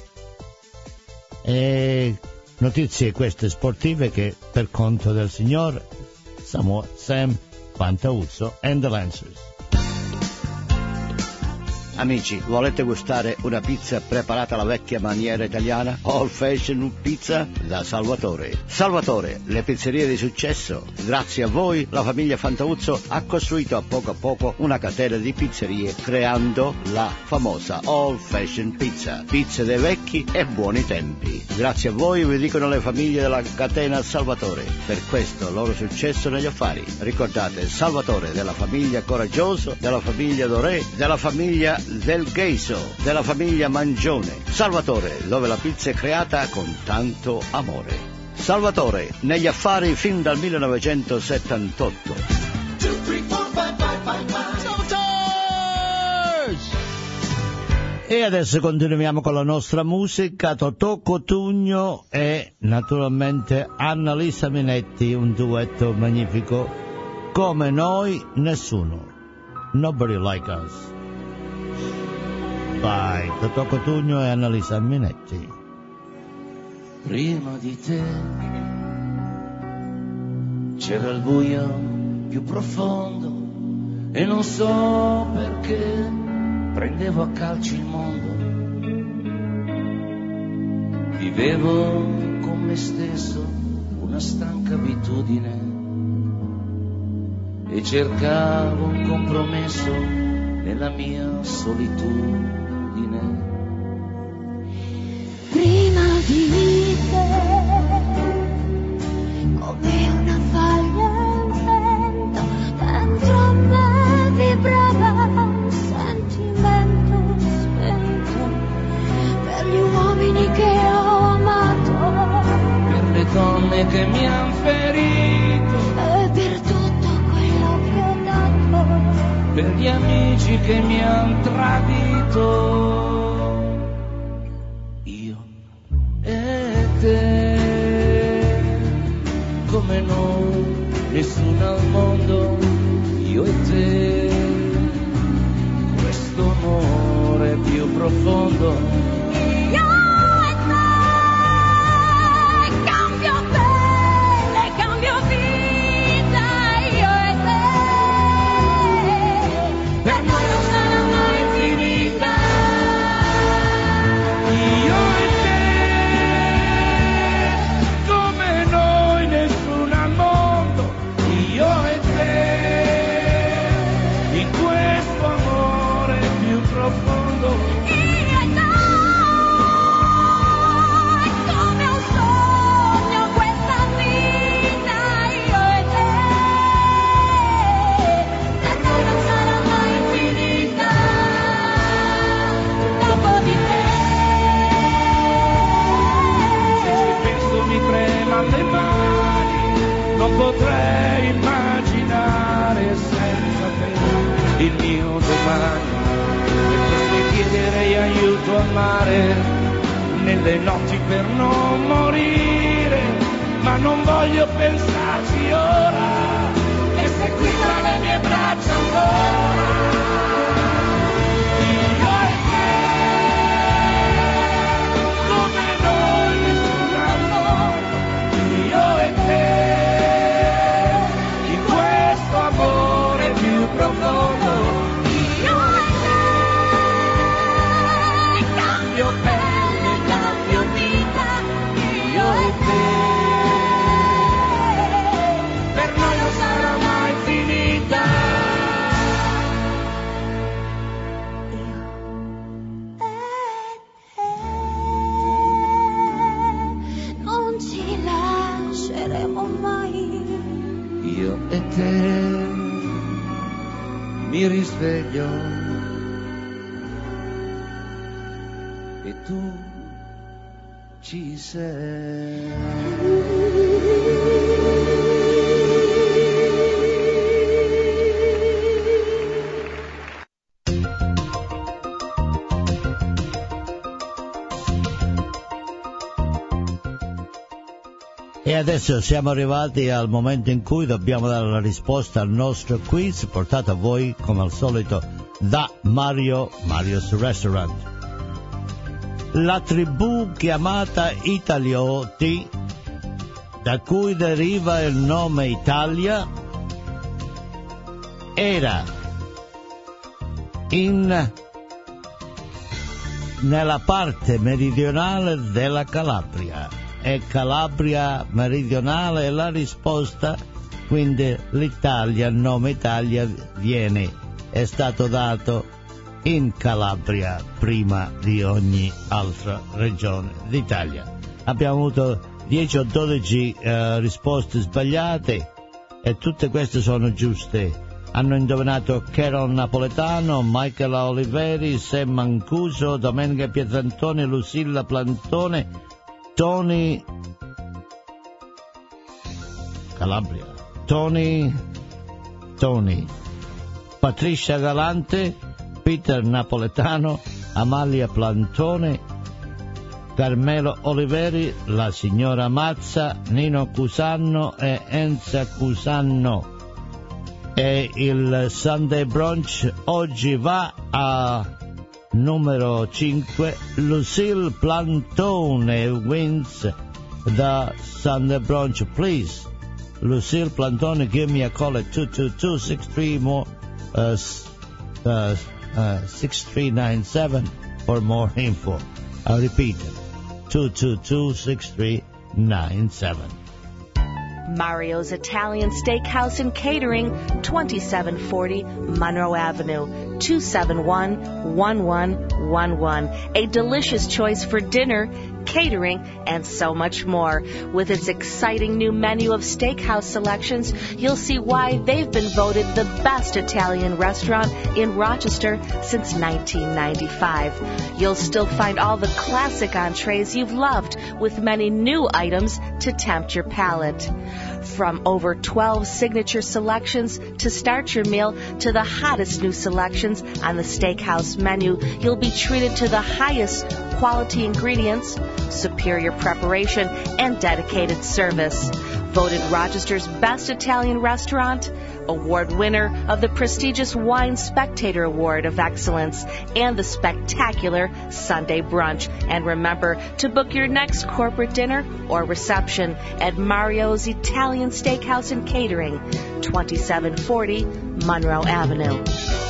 E notizie queste sportive che per conto del signor Samuel Sam Fantauzzo and the Lancers. Amici, volete gustare una pizza preparata alla vecchia maniera italiana? Old Fashion Pizza da Salvatore. Salvatore, le pizzerie di successo. Grazie a voi la famiglia Fantauzzo ha costruito a poco a poco una catena di pizzerie creando la famosa Old Fashion Pizza. Pizze dei vecchi e buoni tempi. Grazie a voi vi dicono le famiglie della catena Salvatore. Per questo loro successo negli affari. Ricordate Salvatore della famiglia Coraggioso, della famiglia Doré, della famiglia del Gheiso, della famiglia Mangione. Salvatore, dove la pizza è creata con tanto amore. Salvatore, negli affari fin dal millenovecentosettantotto. E adesso continuiamo con la nostra musica. Totò Cotugno e naturalmente Annalisa Minetti, un duetto magnifico. Come noi nessuno. Nobody Like Us. Vai, Totò Cotugno e Annalisa Minetti. Prima di te c'era il buio più profondo e non so perché prendevo a calci il mondo. Vivevo con me stesso una stanca abitudine e cercavo un compromesso nella mia solitudine. Prima di te, come una foglia in vento, dentro a me vibrava un sentimento spento per gli uomini che ho amato, per le donne che mi han ferito e per tutto quello che ho dato, per gli amici che mi han tradito. Come noi, nessuno al mondo, io e te, questo amore più profondo. Io e te, cambio pelle, cambio vita, io e te, per noi non sarà mai finita. Io e potrei immaginare senza te il mio domani, e forse chiederei aiuto al mare nelle notti per non morire, ma non voglio pensarci ora, e sei qui tra le mie braccia ancora. Per noi non sarà mai finita. e te mi risveglio e tu ci sei. E adesso siamo arrivati al momento in cui dobbiamo dare la risposta al nostro quiz portato a voi come al solito da Mario, Mario's Restaurant. La tribù chiamata Italioti, da cui deriva il nome Italia, era in nella parte meridionale della Calabria. E Calabria meridionale è la risposta, quindi l'Italia, il nome Italia viene, è stato dato in Calabria prima di ogni altra regione d'Italia. Abbiamo avuto dieci o dodici eh, risposte sbagliate e tutte queste sono giuste. Hanno indovinato Carol Napoletano, Michaela Oliveri, Sam Mancuso, Domenica Pietrantoni, Lucilla Plantone, Tony Calabria, Tony Tony, Patricia Galante, Peter Napoletano, Amalia Plantone, Carmelo Oliveri, la signora Mazza, Nino Cusanno e Enza Cusanno. E il Sunday Brunch oggi va a numero cinque, Lucille Plantone wins the Sunday Brunch. Please, Lucille Plantone, give me a call at two two two, six three more, uh, uh, uh, six three nine seven for more info. I'll repeat it, two two two, six three nine seven. Mario's Italian Steakhouse and Catering, twenty-seven forty Monroe Avenue, two seven one, one one one one. A delicious choice for dinner, catering, and so much more. With its exciting new menu of steakhouse selections, you'll see why they've been voted the best Italian restaurant in Rochester since nineteen ninety-five. You'll still find all the classic entrees you've loved, with many new items to tempt your palate. From over twelve signature selections to start your meal to the hottest new selections on the steakhouse menu, you'll be treated to the highest quality ingredients, superior preparation, and dedicated service. Voted Rochester's best Italian restaurant, award winner of the prestigious Wine Spectator Award of Excellence, and the spectacular Sunday Brunch. And remember to book your next corporate dinner or reception at Mario's Italian Steakhouse and Catering, twenty-seven forty Monroe Avenue.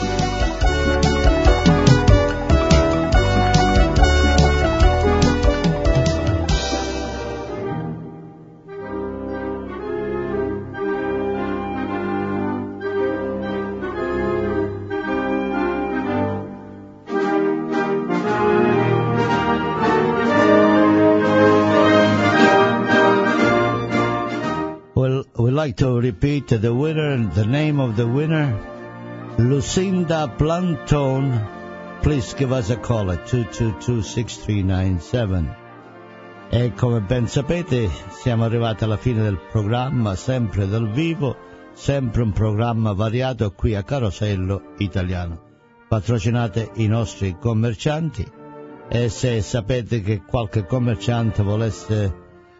Like to repeat the winner, the name of the winner, Lucinda Plantone. Please give us a call at two two two, six three nine seven. E come ben sapete siamo arrivati alla fine del programma, sempre dal vivo, sempre un programma variato qui a Carosello Italiano. Patrocinate i nostri commercianti, e se sapete che qualche commerciante volesse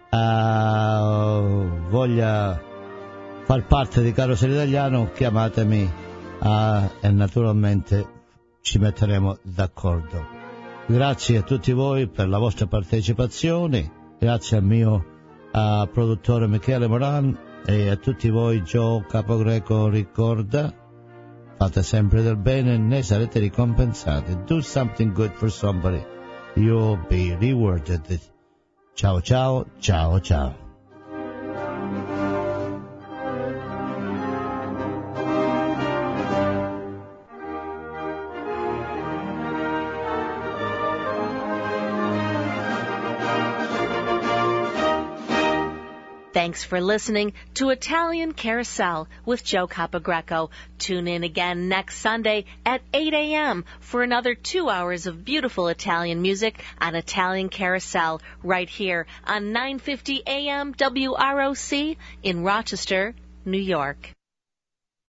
uh, voglia far parte di Carosello Italiano, chiamatemi uh, e naturalmente ci metteremo d'accordo. Grazie a tutti voi per la vostra partecipazione, grazie al mio uh, produttore Michele Moran e a tutti voi. Joe Capogreco ricorda, fate sempre del bene, ne sarete ricompensati. Do something good for somebody, you'll be rewarded. Ciao ciao, ciao ciao. Thanks for listening to Italian Carousel with Joe Capogreco. Tune in again next Sunday at eight a.m. for another two hours of beautiful Italian music on Italian Carousel right here on nine fifty A M W R O C in Rochester, New York.